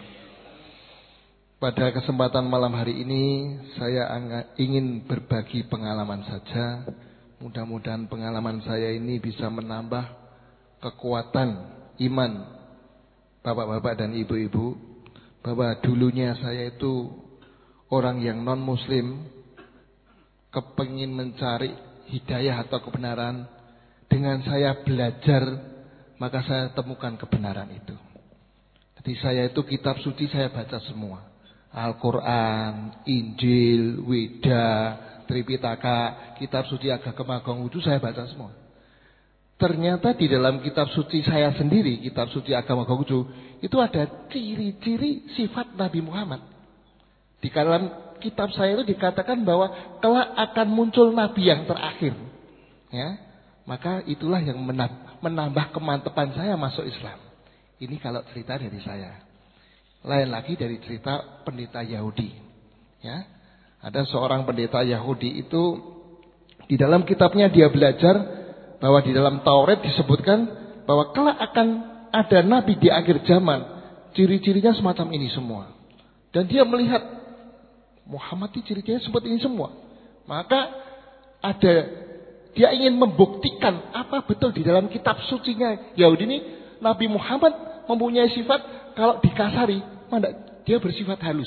Pada kesempatan malam hari ini saya ingin berbagi pengalaman saja. Mudah-mudahan pengalaman saya ini bisa menambah kekuatan iman bapak-bapak dan ibu-ibu, bahwa dulunya saya itu orang yang non muslim, kepengin mencari hidayah atau kebenaran. Dengan saya belajar, maka saya temukan kebenaran itu. Jadi saya itu kitab suci saya baca semua. Al-Quran, Injil, Weda, Tripitaka, kitab suci Agama Konghucu saya baca semua. Ternyata di dalam kitab suci saya sendiri, kitab suci Agama Konghucu, itu ada ciri-ciri sifat Nabi Muhammad. Di dalam kitab saya itu dikatakan bahwa kelak akan muncul Nabi yang terakhir. Ya, maka itulah yang menambah kemantapan saya masuk Islam. Ini kalau cerita dari saya. Lain lagi dari cerita pendeta Yahudi. Ya, ada seorang pendeta Yahudi itu di dalam kitabnya dia belajar bahwa di dalam Taurat disebutkan bahwa kelak akan ada nabi di akhir zaman. Ciri-cirinya semacam ini semua. Dan dia melihat Muhammad itu ciri-cirinya seperti ini semua. Maka ada dia ingin membuktikan apa betul di dalam kitab sucinya Yahudi ini Nabi Muhammad mempunyai sifat kalau dikasari, mana dia bersifat halus.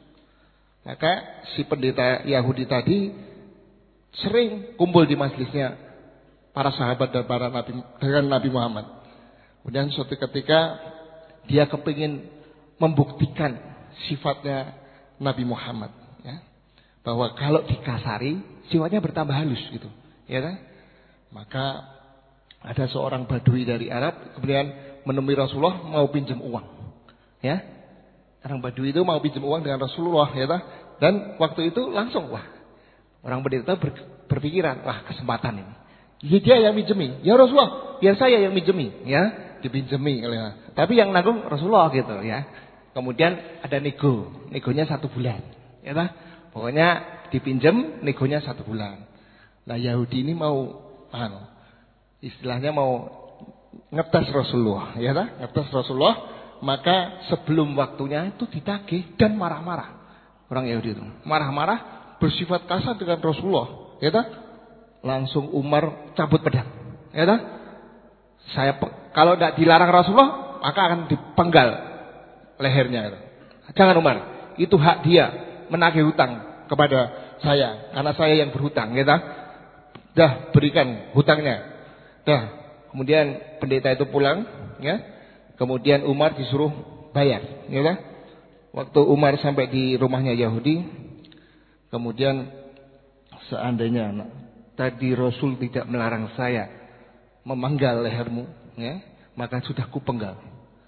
Maka si pendeta Yahudi tadi sering kumpul di majelisnya para sahabat dan para nabi dengan Nabi Muhammad. Kemudian suatu ketika dia kepingin membuktikan sifatnya Nabi Muhammad, ya, bahwa kalau dikasari sifatnya bertambah halus gitu, ya kan? Maka ada seorang badui dari Arab kemudian menemui Rasulullah mau pinjam uang. Ya, orang Badui itu mau pinjam uang dengan Rasulullah, ya, dan waktu itu langsung wah, orang pendeta ber, berpikiran wah kesempatan ini. Jadi dia yang minjemi, ya Rasulullah, biar saya yang minjemi, ya, dipinjemi, tapi yang nanggung Rasulullah gitu, ya. Kemudian ada nego, negonya satu bulan, ya, pokoknya dipinjam, negonya satu bulan. Nah Yahudi ini mau, anu, istilahnya mau ngetes Rasulullah, ya, ngetes Rasulullah. Maka sebelum waktunya itu ditagih dan marah-marah. Orang Yahudi itu marah-marah, bersifat kasar dengan Rasulullah, ya tak? Langsung Umar cabut pedang, ya tak? Saya kalau tidak dilarang Rasulullah, maka akan dipenggal lehernya. Ya, jangan Umar, itu hak dia menagih hutang kepada saya, karena saya yang berhutang, ya tak? Dah berikan hutangnya. Dah. Kemudian pendeta itu pulang, ya. Kemudian Umar disuruh bayar, ya tak? Waktu Umar sampai di rumahnya Yahudi, kemudian seandainya tadi Rasul tidak melarang saya memenggal lehermu, ya, maka sudah kupenggal.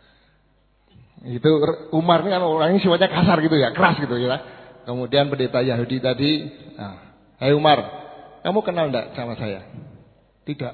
Itu Umar ini kan orangnya sifatnya kasar gitu ya, keras gitu ya. Kemudian pendeta Yahudi tadi, nah, "Hai Umar, kamu kenal enggak sama saya?" "Tidak.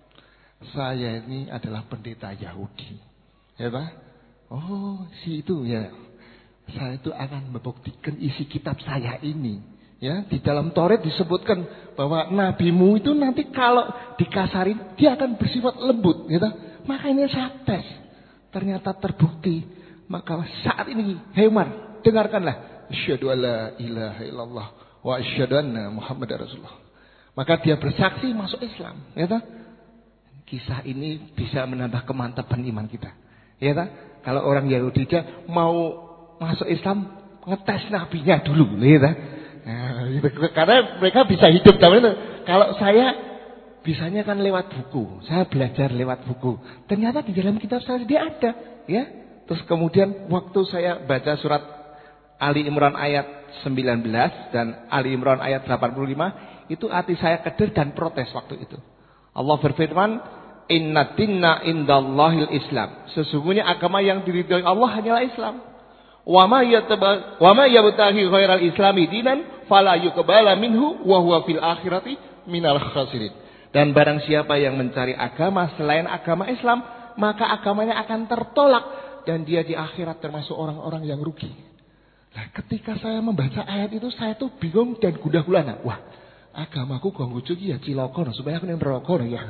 Saya ini adalah pendeta Yahudi." Ya Pak? "Oh, si itu ya. Saya itu akan membuktikan isi kitab saya ini." Ya, di dalam Taurat disebutkan bahwa nabimu itu nanti kalau dikasarin dia akan bersifat lembut, gitu. Maka ini saya tes. Ternyata terbukti. Maka saat ini, "Hei Umar, dengarkanlah. Asyhadu alla ilaha illallah wa asyhadu anna Muhammadar Rasulullah." Maka dia bersaksi masuk Islam, ya tak? Kisah ini bisa menambah kemantapan iman kita. Ya tak? Kalau orang Yahudi dia mau masuk Islam, ngetes nabinya dulu, ya tak? Nah, gitu. Karena mereka bisa hidup dalam itu. Kalau saya bisanya kan lewat buku. Saya belajar lewat buku. Ternyata di dalam kitab saya dia ada, ya. Terus kemudian waktu saya baca surat Ali Imran ayat sembilan belas dan Ali Imran ayat delapan puluh lima, itu hati saya keder dan protes waktu itu. Allah berfirman, "Inna dinna indallahil Islam." Sesungguhnya agama yang diridhoi Allah hanyalah Islam. Wa ma yataba wa ma yabtaghi ghairal islami dinan fala yuqbala minhu wa huwa fil akhirati minal khasirin. Dan barang siapa yang mencari agama selain agama Islam, maka agamanya akan tertolak dan dia di akhirat termasuk orang-orang yang rugi. Nah, ketika saya membaca ayat itu saya tuh bingung dan gundah gulana. Wah, agamaku ganggu cuci ya cilaka supaya aku ning neraka ya.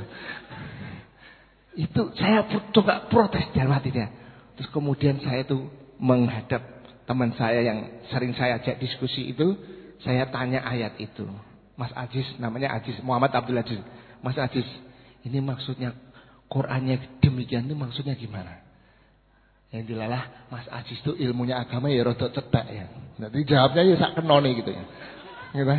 Itu saya coba protes dalam hatinya. Terus kemudian saya tuh menghadap teman saya yang sering saya ajak diskusi itu, saya tanya ayat itu. Mas Aziz, namanya Aziz, Muhammad Abdul Aziz. Mas Aziz, ini maksudnya Qur'annya demikian itu maksudnya gimana? Yang dilalah Mas Aziz itu ilmunya agama ya rada cedak ya. Nanti jawabnya ya sak kenone gitu ya. Gitu.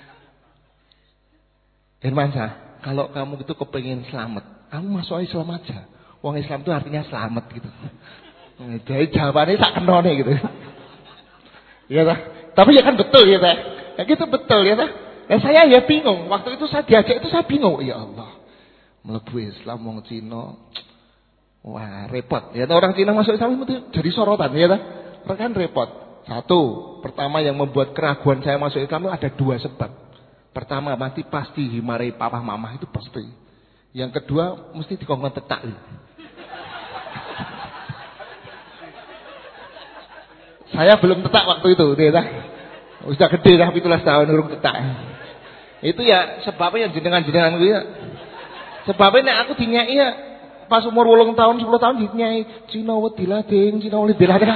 Irmansyah, kalau kamu itu kepengin selamat, kamu masuk Islam aja. Wong Islam itu artinya selamat gitu. Jadi jawabannya sak kenone gitu. Ya tak? Tapi ya kan betul ya tak? Ya gitu betul ya tak? Ya saya ya bingung. Waktu itu saya diajak itu saya bingung. Ya Allah. Mlebu Islam wong Cina. Wah, repot. Ya orang Cina masuk Islam itu jadi sorotan ya tak? Kan repot. Satu, pertama yang membuat keraguan saya masuk Islam itu ada dua sebab. Pertama, mati pasti dimarahi papa mama itu pasti. Yang kedua, mesti dikongkon tetak. Saya belum tetak waktu itu, dia sudah gede dah pitulas tahun urung tetak. Itu ya sebabnya jenengan-jenengan itu ya. Sebabnya aku dinyai ya pas umur wolung tahun, sepuluh tahun dinyai Cina wedi lading, Cina wedi lading.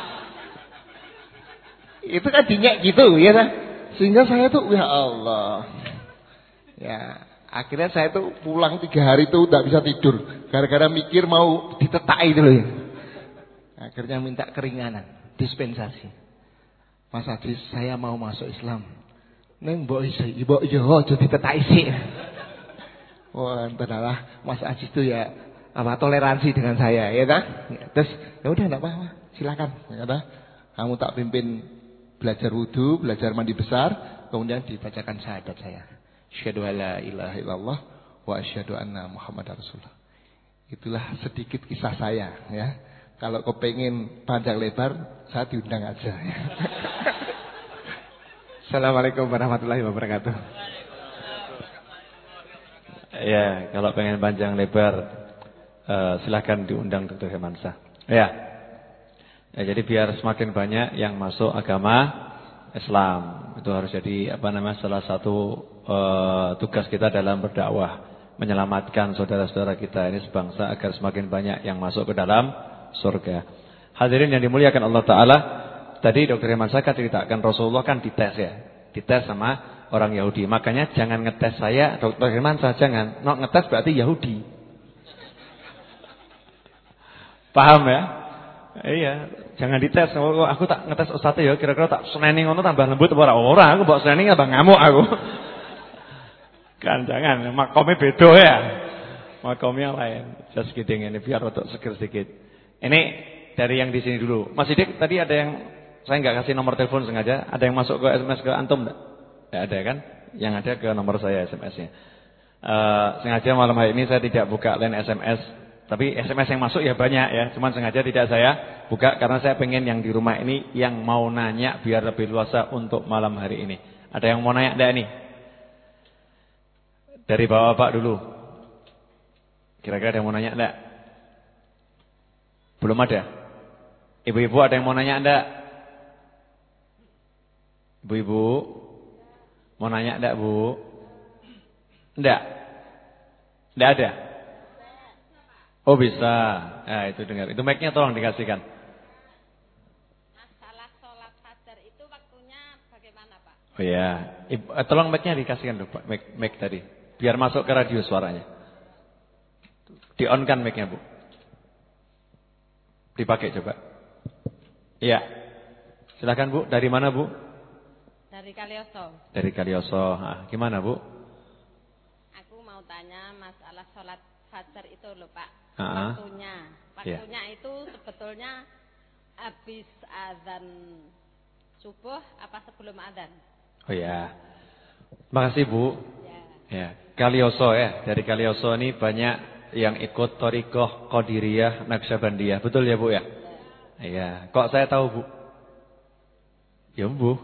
Itu kan dinyai gitu ya kan. Sehingga saya tuh ya Allah. Ya, akhirnya saya tuh pulang tiga hari tuh enggak bisa tidur gara-gara mikir mau ditetak itu loh ya. Akhirnya minta keringanan. Dispensasi. Mas Adis, saya mau masuk Islam. Neng mbok isi, mbok yo aja ditetak isi. Wah, entahlah Mas Adis itu ya apa toleransi dengan saya, ya kan? Terus ya udah enggak apa-apa, silakan. Ya kan? Kamu tak pimpin belajar wudu, belajar mandi besar, kemudian dibacakan syahadat saya. Asyhadu alla ilaha illallah wa asyhadu anna Muhammadar Rasulullah. Itulah sedikit kisah saya, ya. Kalau kepengen panjang lebar, saya diundang aja. Assalamualaikum warahmatullahi wabarakatuh. Ya, kalau pengen panjang lebar, uh, silakan diundang Doktor Hermansyah. Ya. Ya, jadi biar semakin banyak yang masuk agama Islam. Itu harus jadi apa namanya salah satu uh, tugas kita dalam berdakwah, menyelamatkan saudara-saudara kita ini sebangsa agar semakin banyak yang masuk ke dalam surga. Hadirin yang dimuliakan Allah Ta'ala, tadi Dokter Hermansyah ceritakan Rasulullah kan dites ya. Dites sama orang Yahudi. Makanya jangan ngetes saya Dokter Hermansyah, jangan. No, ngetes berarti Yahudi. Paham ya? Iya, jangan dites. Oh, aku tak ngetes Ustaz ya, kira-kira tak seneni ngono tambah lembut apa ora? Ora, aku mbok seneni tambah ngamuk aku. Kan jangan, makomnya beda ya. Makomnya lain. Just kidding ini biar rotok seger sedikit. Ini dari yang di sini dulu. Mas Sidik tadi ada yang saya enggak kasih nomor telepon sengaja, ada yang masuk ke S M S ke antum enggak? Enggak ada kan? Yang ada ke nomor saya S M S-nya. Uh, sengaja malam hari ini saya tidak buka line S M S. Tapi S M S yang masuk ya banyak ya. Cuman sengaja tidak saya buka karena saya pengen yang di rumah ini yang mau nanya biar lebih luasa untuk malam hari ini. Ada yang mau nanya enggak nih? Dari bapak-bapak dulu. Kira-kira ada yang mau nanya enggak? Belum ada? Ibu-ibu ada yang mau nanya enggak? Ibu-ibu mau nanya enggak, Bu? Enggak? Enggak ada? Oh bisa. Nah itu dengar. Itu mic-nya tolong dikasihkan. Masalah sholat fajar itu waktunya bagaimana Pak? Oh ya, Ibu, eh, tolong mic-nya dikasihkan dulu Pak. Mic, mic tadi. Biar masuk ke radio suaranya. Di-on-kan mic-nya Bu. Dipakai coba. Iya. Silakan Bu. Dari mana Bu? Dari Kalioso. Dari Kalioso. Ah, gimana Bu? Aku mau tanya masalah sholat fajar itu loh Pak. Uh-huh. Waktunya. Waktunya yeah. Itu sebetulnya habis azan subuh apa sebelum azan? Oh ya. Makasih Bu. Ya. Ya. Kalioso ya. Dari Kalioso ini banyak yang ikut Thariqah Qadiriyah Naqsyabandiyah. Betul ya Bu ya? Iya. Kok saya tahu Bu? Ya Bu.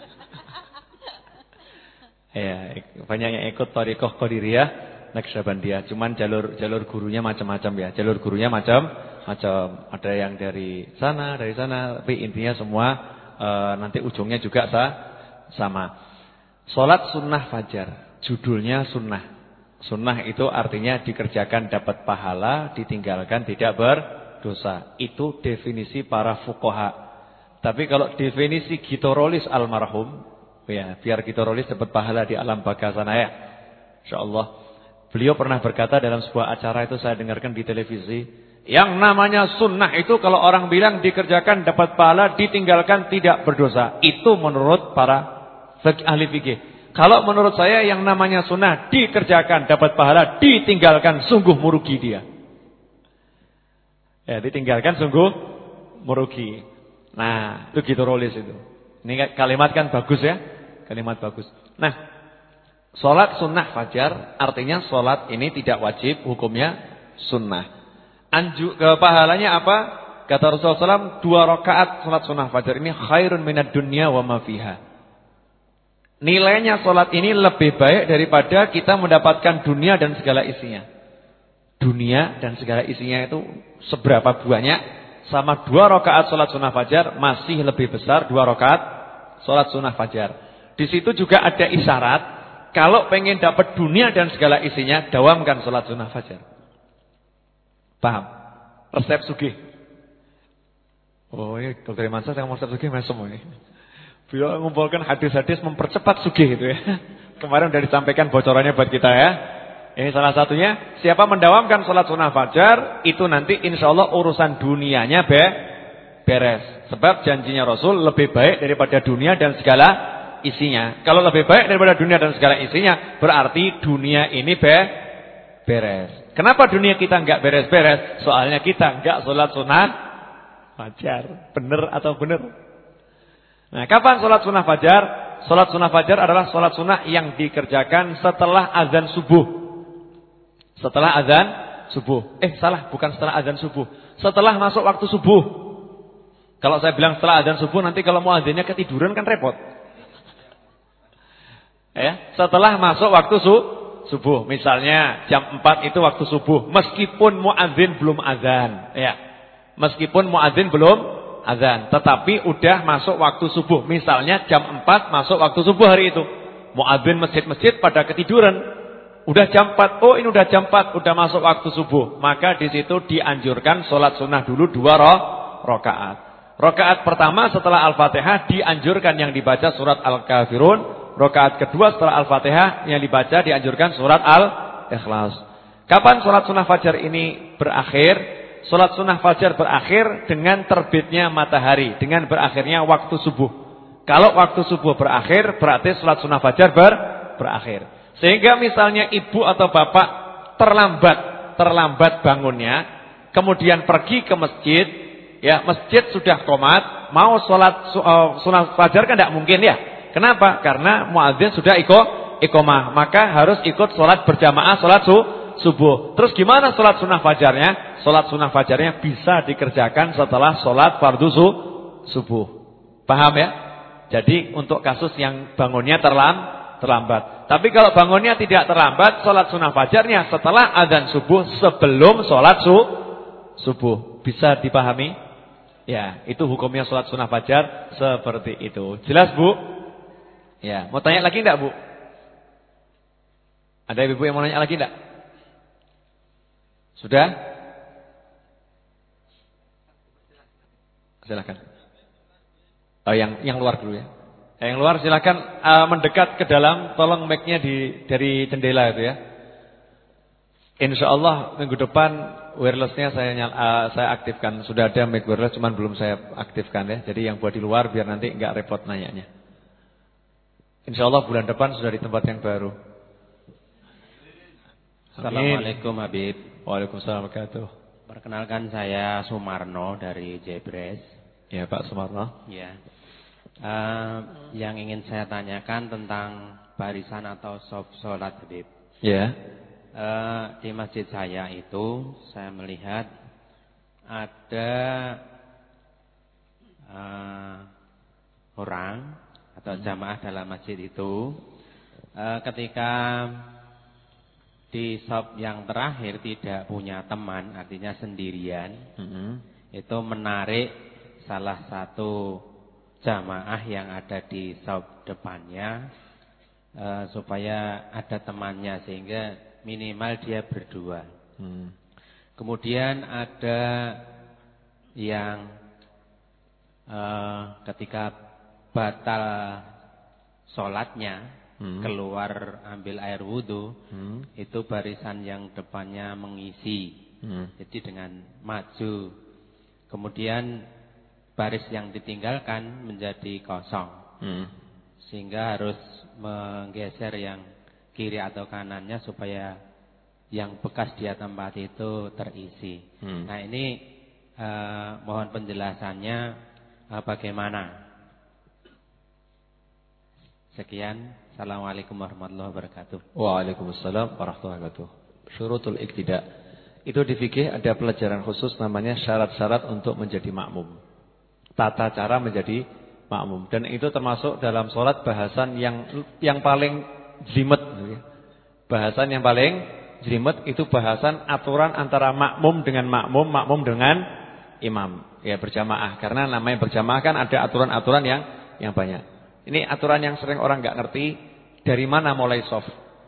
Ya, banyak yang ikut Thariqah Qadiriyah Naqsyabandiyah. Cuman jalur jalur gurunya macam-macam ya. Jalur gurunya macam-macam. Ada yang dari sana, dari sana, tapi intinya semua e, nanti ujungnya juga sa, sama. Salat sunnah fajar. Judulnya sunnah. Sunnah itu artinya dikerjakan dapat pahala, ditinggalkan tidak berdosa. Itu definisi para fuqaha. Tapi kalau definisi Gitorolis almarhum, ya, biar Gitorolis dapat pahala di alam baka sana ya. Insyaallah. Beliau pernah berkata dalam sebuah acara itu saya dengarkan di televisi, yang namanya sunnah itu kalau orang bilang dikerjakan dapat pahala, ditinggalkan tidak berdosa. Itu menurut para ahli fikih. Kalau menurut saya yang namanya sunnah dikerjakan dapat pahala, ditinggalkan sungguh merugi dia. Ya, ditinggalkan sungguh merugi. Nah, itu Gitorolis itu. Ini kalimat kan bagus ya. Kalimat bagus. Nah, sholat sunnah fajar artinya sholat ini tidak wajib, hukumnya sunnah. Anju ke pahalanya apa? Kata Rasulullah shallallahu alaihi wasallam, dua rakaat sholat sunnah fajar ini khairun minad dunya wa ma fiha. Nilainya sholat ini lebih baik daripada kita mendapatkan dunia dan segala isinya. Dunia dan segala isinya itu seberapa banyak, sama dua rakaat sholat sunnah fajar masih lebih besar dua rakaat sholat sunnah fajar. Di situ juga ada isyarat, kalau pengen dapat dunia dan segala isinya, dawamkan sholat sunnah fajar. Paham? Resep sugih. Oh ini Dokter Hermansyah yang mau resep sugih mesem ini. Beliau mengumpulkan hadis-hadis mempercepat sugih itu ya. Kemarin sudah disampaikan bocorannya buat kita ya. Ini salah satunya, siapa mendawamkan sholat sunnah fajar, itu nanti insya Allah urusan dunianya be beres. Sebab janjinya Rasul lebih baik daripada dunia dan segala isinya. Kalau lebih baik daripada dunia dan segala isinya, berarti dunia ini be beres. Kenapa dunia kita enggak beres-beres? Soalnya kita enggak sholat sunnah fajar. Benar atau benar? Nah, kapan sholat sunnah fajar? Sholat sunnah fajar adalah sholat sunnah yang dikerjakan setelah azan subuh. Setelah azan subuh. Eh salah, bukan setelah azan subuh. Setelah masuk waktu subuh. Kalau saya bilang setelah azan subuh, nanti kalau muadzinnya ketiduran kan repot. Ya, setelah masuk waktu su subuh. Misalnya jam empat itu waktu subuh. Meskipun muadzin belum azan. Ya, meskipun muadzin belum azan, tetapi udah masuk waktu subuh. Misalnya jam empat masuk waktu subuh hari itu. Muadzin masjid-masjid pada ketiduran. Udah jam empat, oh ini udah jam empat, udah masuk waktu subuh. Maka di situ dianjurkan sholat sunnah dulu dua rakaat. Rakaat pertama setelah Al-Fatihah dianjurkan yang dibaca surat Al-Kafirun. Rakaat kedua setelah Al-Fatihah yang dibaca dianjurkan surat Al-Ikhlas. Kapan sholat sunnah fajar ini berakhir? Sholat sunnah fajar berakhir dengan terbitnya matahari, dengan berakhirnya waktu subuh. Kalau waktu subuh berakhir, berarti sholat sunnah fajar ber, berakhir. Sehingga misalnya ibu atau bapak terlambat, terlambat bangunnya, kemudian pergi ke masjid, ya masjid sudah qomat, mau sholat uh, sunnah fajar kan tidak mungkin ya. Kenapa? Karena muadzin sudah iko, iqomah, maka harus ikut sholat berjamaah, sholat su, subuh. Terus gimana sholat sunnah fajarnya? Sholat sunnah fajarnya bisa dikerjakan setelah sholat fardu su, subuh. Paham ya? Jadi untuk kasus yang bangunnya terlam, terlambat. Tapi kalau bangunnya tidak terlambat, sholat sunnah fajarnya setelah adzan subuh sebelum sholat su, subuh. Bisa dipahami? Ya, itu hukumnya sholat sunnah fajar seperti itu. Jelas Bu? Ya, mau tanya lagi enggak Bu? Ada ibu yang mau nanya lagi enggak? Sudah? Silakan. Oh, yang yang luar dulu ya. Yang luar silakan uh, mendekat ke dalam, tolong mic-nya di dari jendela itu ya. Insyaallah minggu depan wireless-nya saya uh, saya aktifkan. Sudah ada mic wireless cuman belum saya aktifkan ya. Jadi yang buat di luar biar nanti enggak repot nanyanya. Insyaallah bulan depan sudah di tempat yang baru. Assalamualaikum Habib. Waalaikumsalam warahmatullahi wabarakatuh. Perkenalkan saya Sumarno dari Jebres. Ya Pak Sumarno. Ya. Uh, yang ingin saya tanyakan tentang barisan atau shaf sholat Habib. Ya. Uh, di masjid saya itu saya melihat ada uh, orang atau jamaah dalam masjid itu uh, ketika di shaf yang terakhir tidak punya teman, artinya sendirian, Mm-hmm. itu menarik salah satu jamaah yang ada di shaf depannya uh, supaya ada temannya sehingga minimal dia berdua. Hmm. Kemudian ada yang uh, ketika batal sholatnya hmm. keluar ambil air wudhu, hmm. itu barisan yang depannya mengisi, hmm. jadi dengan maju. Kemudian baris yang ditinggalkan menjadi kosong, hmm. sehingga harus menggeser yang kiri atau kanannya supaya yang bekas dia tempat itu terisi. Hmm. Nah ini uh, mohon penjelasannya uh, bagaimana. Sekian. Assalamualaikum warahmatullahi wabarakatuh. Waalaikumsalam warahmatullahi wabarakatuh. Syurutul iqtida. Itu di fikih ada pelajaran khusus namanya syarat-syarat untuk menjadi makmum. Tata cara menjadi makmum, dan itu termasuk dalam sholat bahasan yang yang paling jelimet. Bahasan yang paling jelimet itu bahasan aturan antara makmum dengan makmum, makmum dengan imam. Ya berjamaah, karena namanya berjamaah kan ada aturan-aturan yang yang banyak. Ini aturan yang sering orang nggak ngerti, dari mana mulai shaf.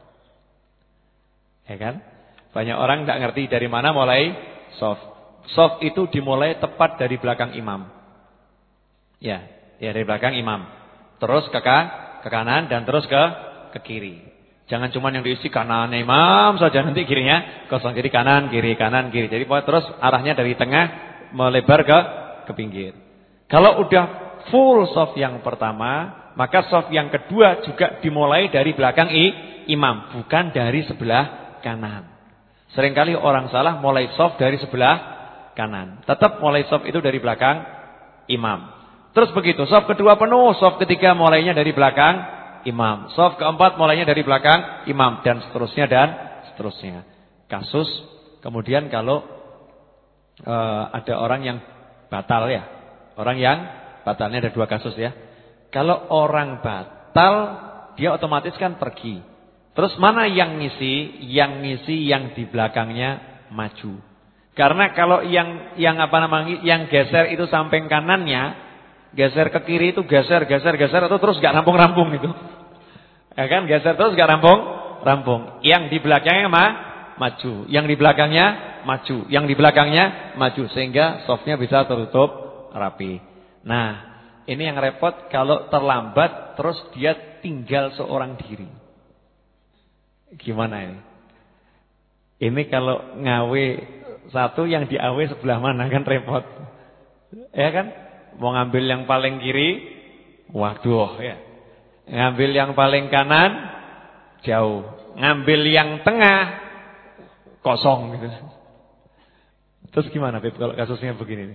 Ya kan? Banyak orang nggak ngerti dari mana mulai shaf. Shaf itu dimulai tepat dari belakang imam. Ya, ya dari belakang imam. Terus ke, ke kanan dan terus ke ke kiri. Jangan cuma yang diisi kanan imam saja, nanti kirinya kosong. Jadi kanan, kiri, kanan, kiri. Jadi terus arahnya dari tengah melebar ke ke pinggir. Kalau udah full shaf yang pertama, maka shaf yang kedua juga dimulai dari belakang i, imam, bukan dari sebelah kanan. Seringkali orang salah mulai shaf dari sebelah kanan. Tetap mulai shaf itu dari belakang imam. Terus begitu, shaf kedua penuh, shaf ketiga mulainya dari belakang imam, shaf keempat mulainya dari belakang imam, dan seterusnya dan seterusnya. Kasus kemudian kalau uh, ada orang yang batal ya, orang yang batalnya ada dua kasus ya. Kalau orang batal, dia otomatis kan pergi. Terus mana yang ngisi? Yang ngisi yang di belakangnya maju. Karena kalau yang yang apa namanya, yang geser itu samping kanannya, geser ke kiri itu geser, geser, geser itu terus gak rampung-rampung itu. Ya kan, geser terus gak rampung, rampung. Yang di belakangnya mah maju, yang di belakangnya maju, yang di belakangnya maju, sehingga softnya bisa tertutup rapi. Nah, ini yang repot kalau terlambat terus dia tinggal seorang diri. Gimana ini? Ini kalau ngawe satu yang diawe sebelah mana kan repot. Ya kan? Mau ngambil yang paling kiri, waduh ya. Ngambil yang paling kanan, jauh. Ngambil yang tengah, kosong gitu. Terus gimana Beb kalau kasusnya begini nih?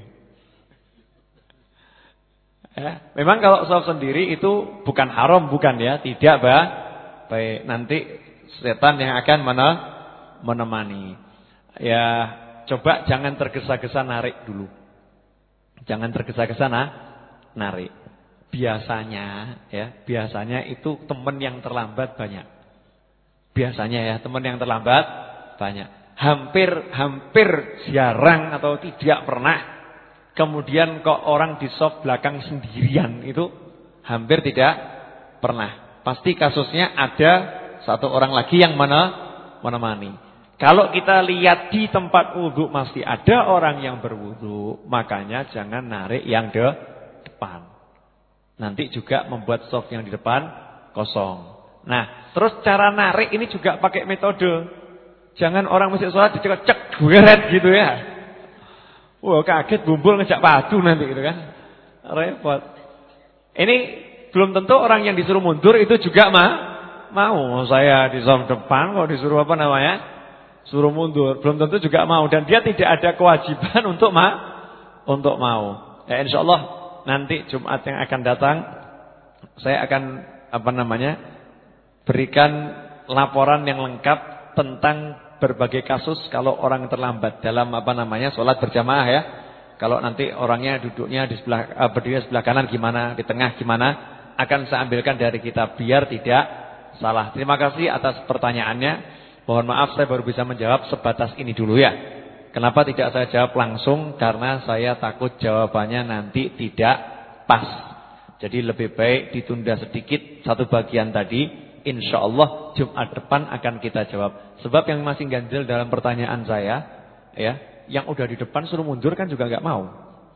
Ya, memang kalau sholat sendiri itu bukan haram, bukan ya, tidak bah. Baik, nanti setan yang akan mana menemani. Ya, coba jangan tergesa-gesa narik dulu. Jangan tergesa-gesa nah, narik. Biasanya ya, biasanya itu teman yang terlambat banyak. Biasanya ya, teman yang terlambat banyak. Hampir hampir jarang atau tidak pernah kemudian kok orang di soft belakang sendirian, itu hampir tidak pernah. Pasti kasusnya ada satu orang lagi yang mana menemani. Kalau kita lihat di tempat wudhu masih ada orang yang berwudhu, makanya jangan narik yang de depan. Nanti juga membuat soft yang di depan kosong. Nah, terus cara narik ini juga pakai metode. Jangan orang masih sholat dicek-cek geret gitu ya. Wah, kaget bumbul ngejak padu nanti gitu kan. Repot. Ini belum tentu orang yang disuruh mundur itu juga ma mau. Saya di soft depan kok disuruh apa namanya? Suruh mundur. Belum tentu juga mau, dan dia tidak ada kewajiban untuk ma untuk mau. Ya insyaallah nanti Jumat yang akan datang saya akan apa namanya? berikan laporan yang lengkap tentang berbagai kasus kalau orang terlambat dalam apa namanya sholat berjamaah ya. Kalau nanti orangnya duduknya di sebelah uh, berdiri sebelah kanan gimana, di tengah gimana, akan saya ambilkan dari kita biar tidak salah. Terima kasih atas pertanyaannya. Mohon maaf saya baru bisa menjawab sebatas ini dulu ya. Kenapa tidak saya jawab langsung? Karena saya takut jawabannya nanti tidak pas. Jadi lebih baik ditunda sedikit satu bagian tadi. InsyaAllah Jumat depan akan kita jawab. Sebab yang masih ganjil dalam pertanyaan saya, ya, yang udah di depan suruh mundur kan juga nggak mau,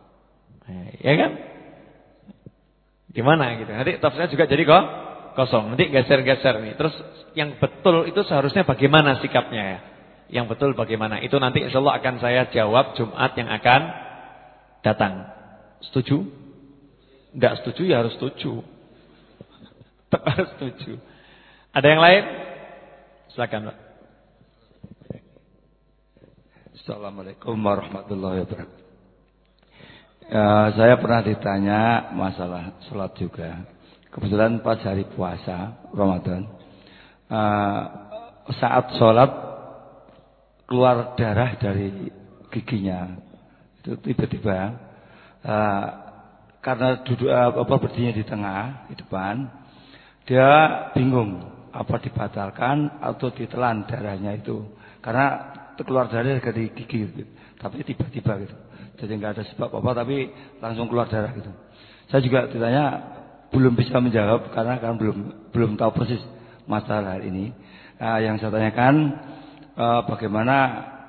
ya kan? Gimana gitu? Nanti tafsirnya juga jadi kok kosong. Nanti geser-geser nih. Terus yang betul itu seharusnya bagaimana sikapnya ya? Yang betul bagaimana? Itu nanti insyaallah akan saya jawab Jumat yang akan datang. Setuju? Enggak setuju ya harus setuju. Tetap harus setuju. Ada yang lain? Silakan, Pak. Assalamualaikum warahmatullahi wabarakatuh. Ya, saya pernah ditanya masalah sholat juga. Kebetulan pas hari puasa Ramadan, uh, saat sholat keluar darah dari giginya. Itu tiba-tiba uh, karena duduk uh, apa berdirinya di tengah, di depan, dia bingung apa dibatalkan atau ditelan darahnya itu, karena keluar darah dari gigi gitu. Tapi tiba-tiba gitu, jadi nggak ada sebab apa tapi langsung keluar darah gitu. Saya juga ditanya belum bisa menjawab karena kan belum belum tahu persis masalah ini. Nah, yang saya tanyakan uh, bagaimana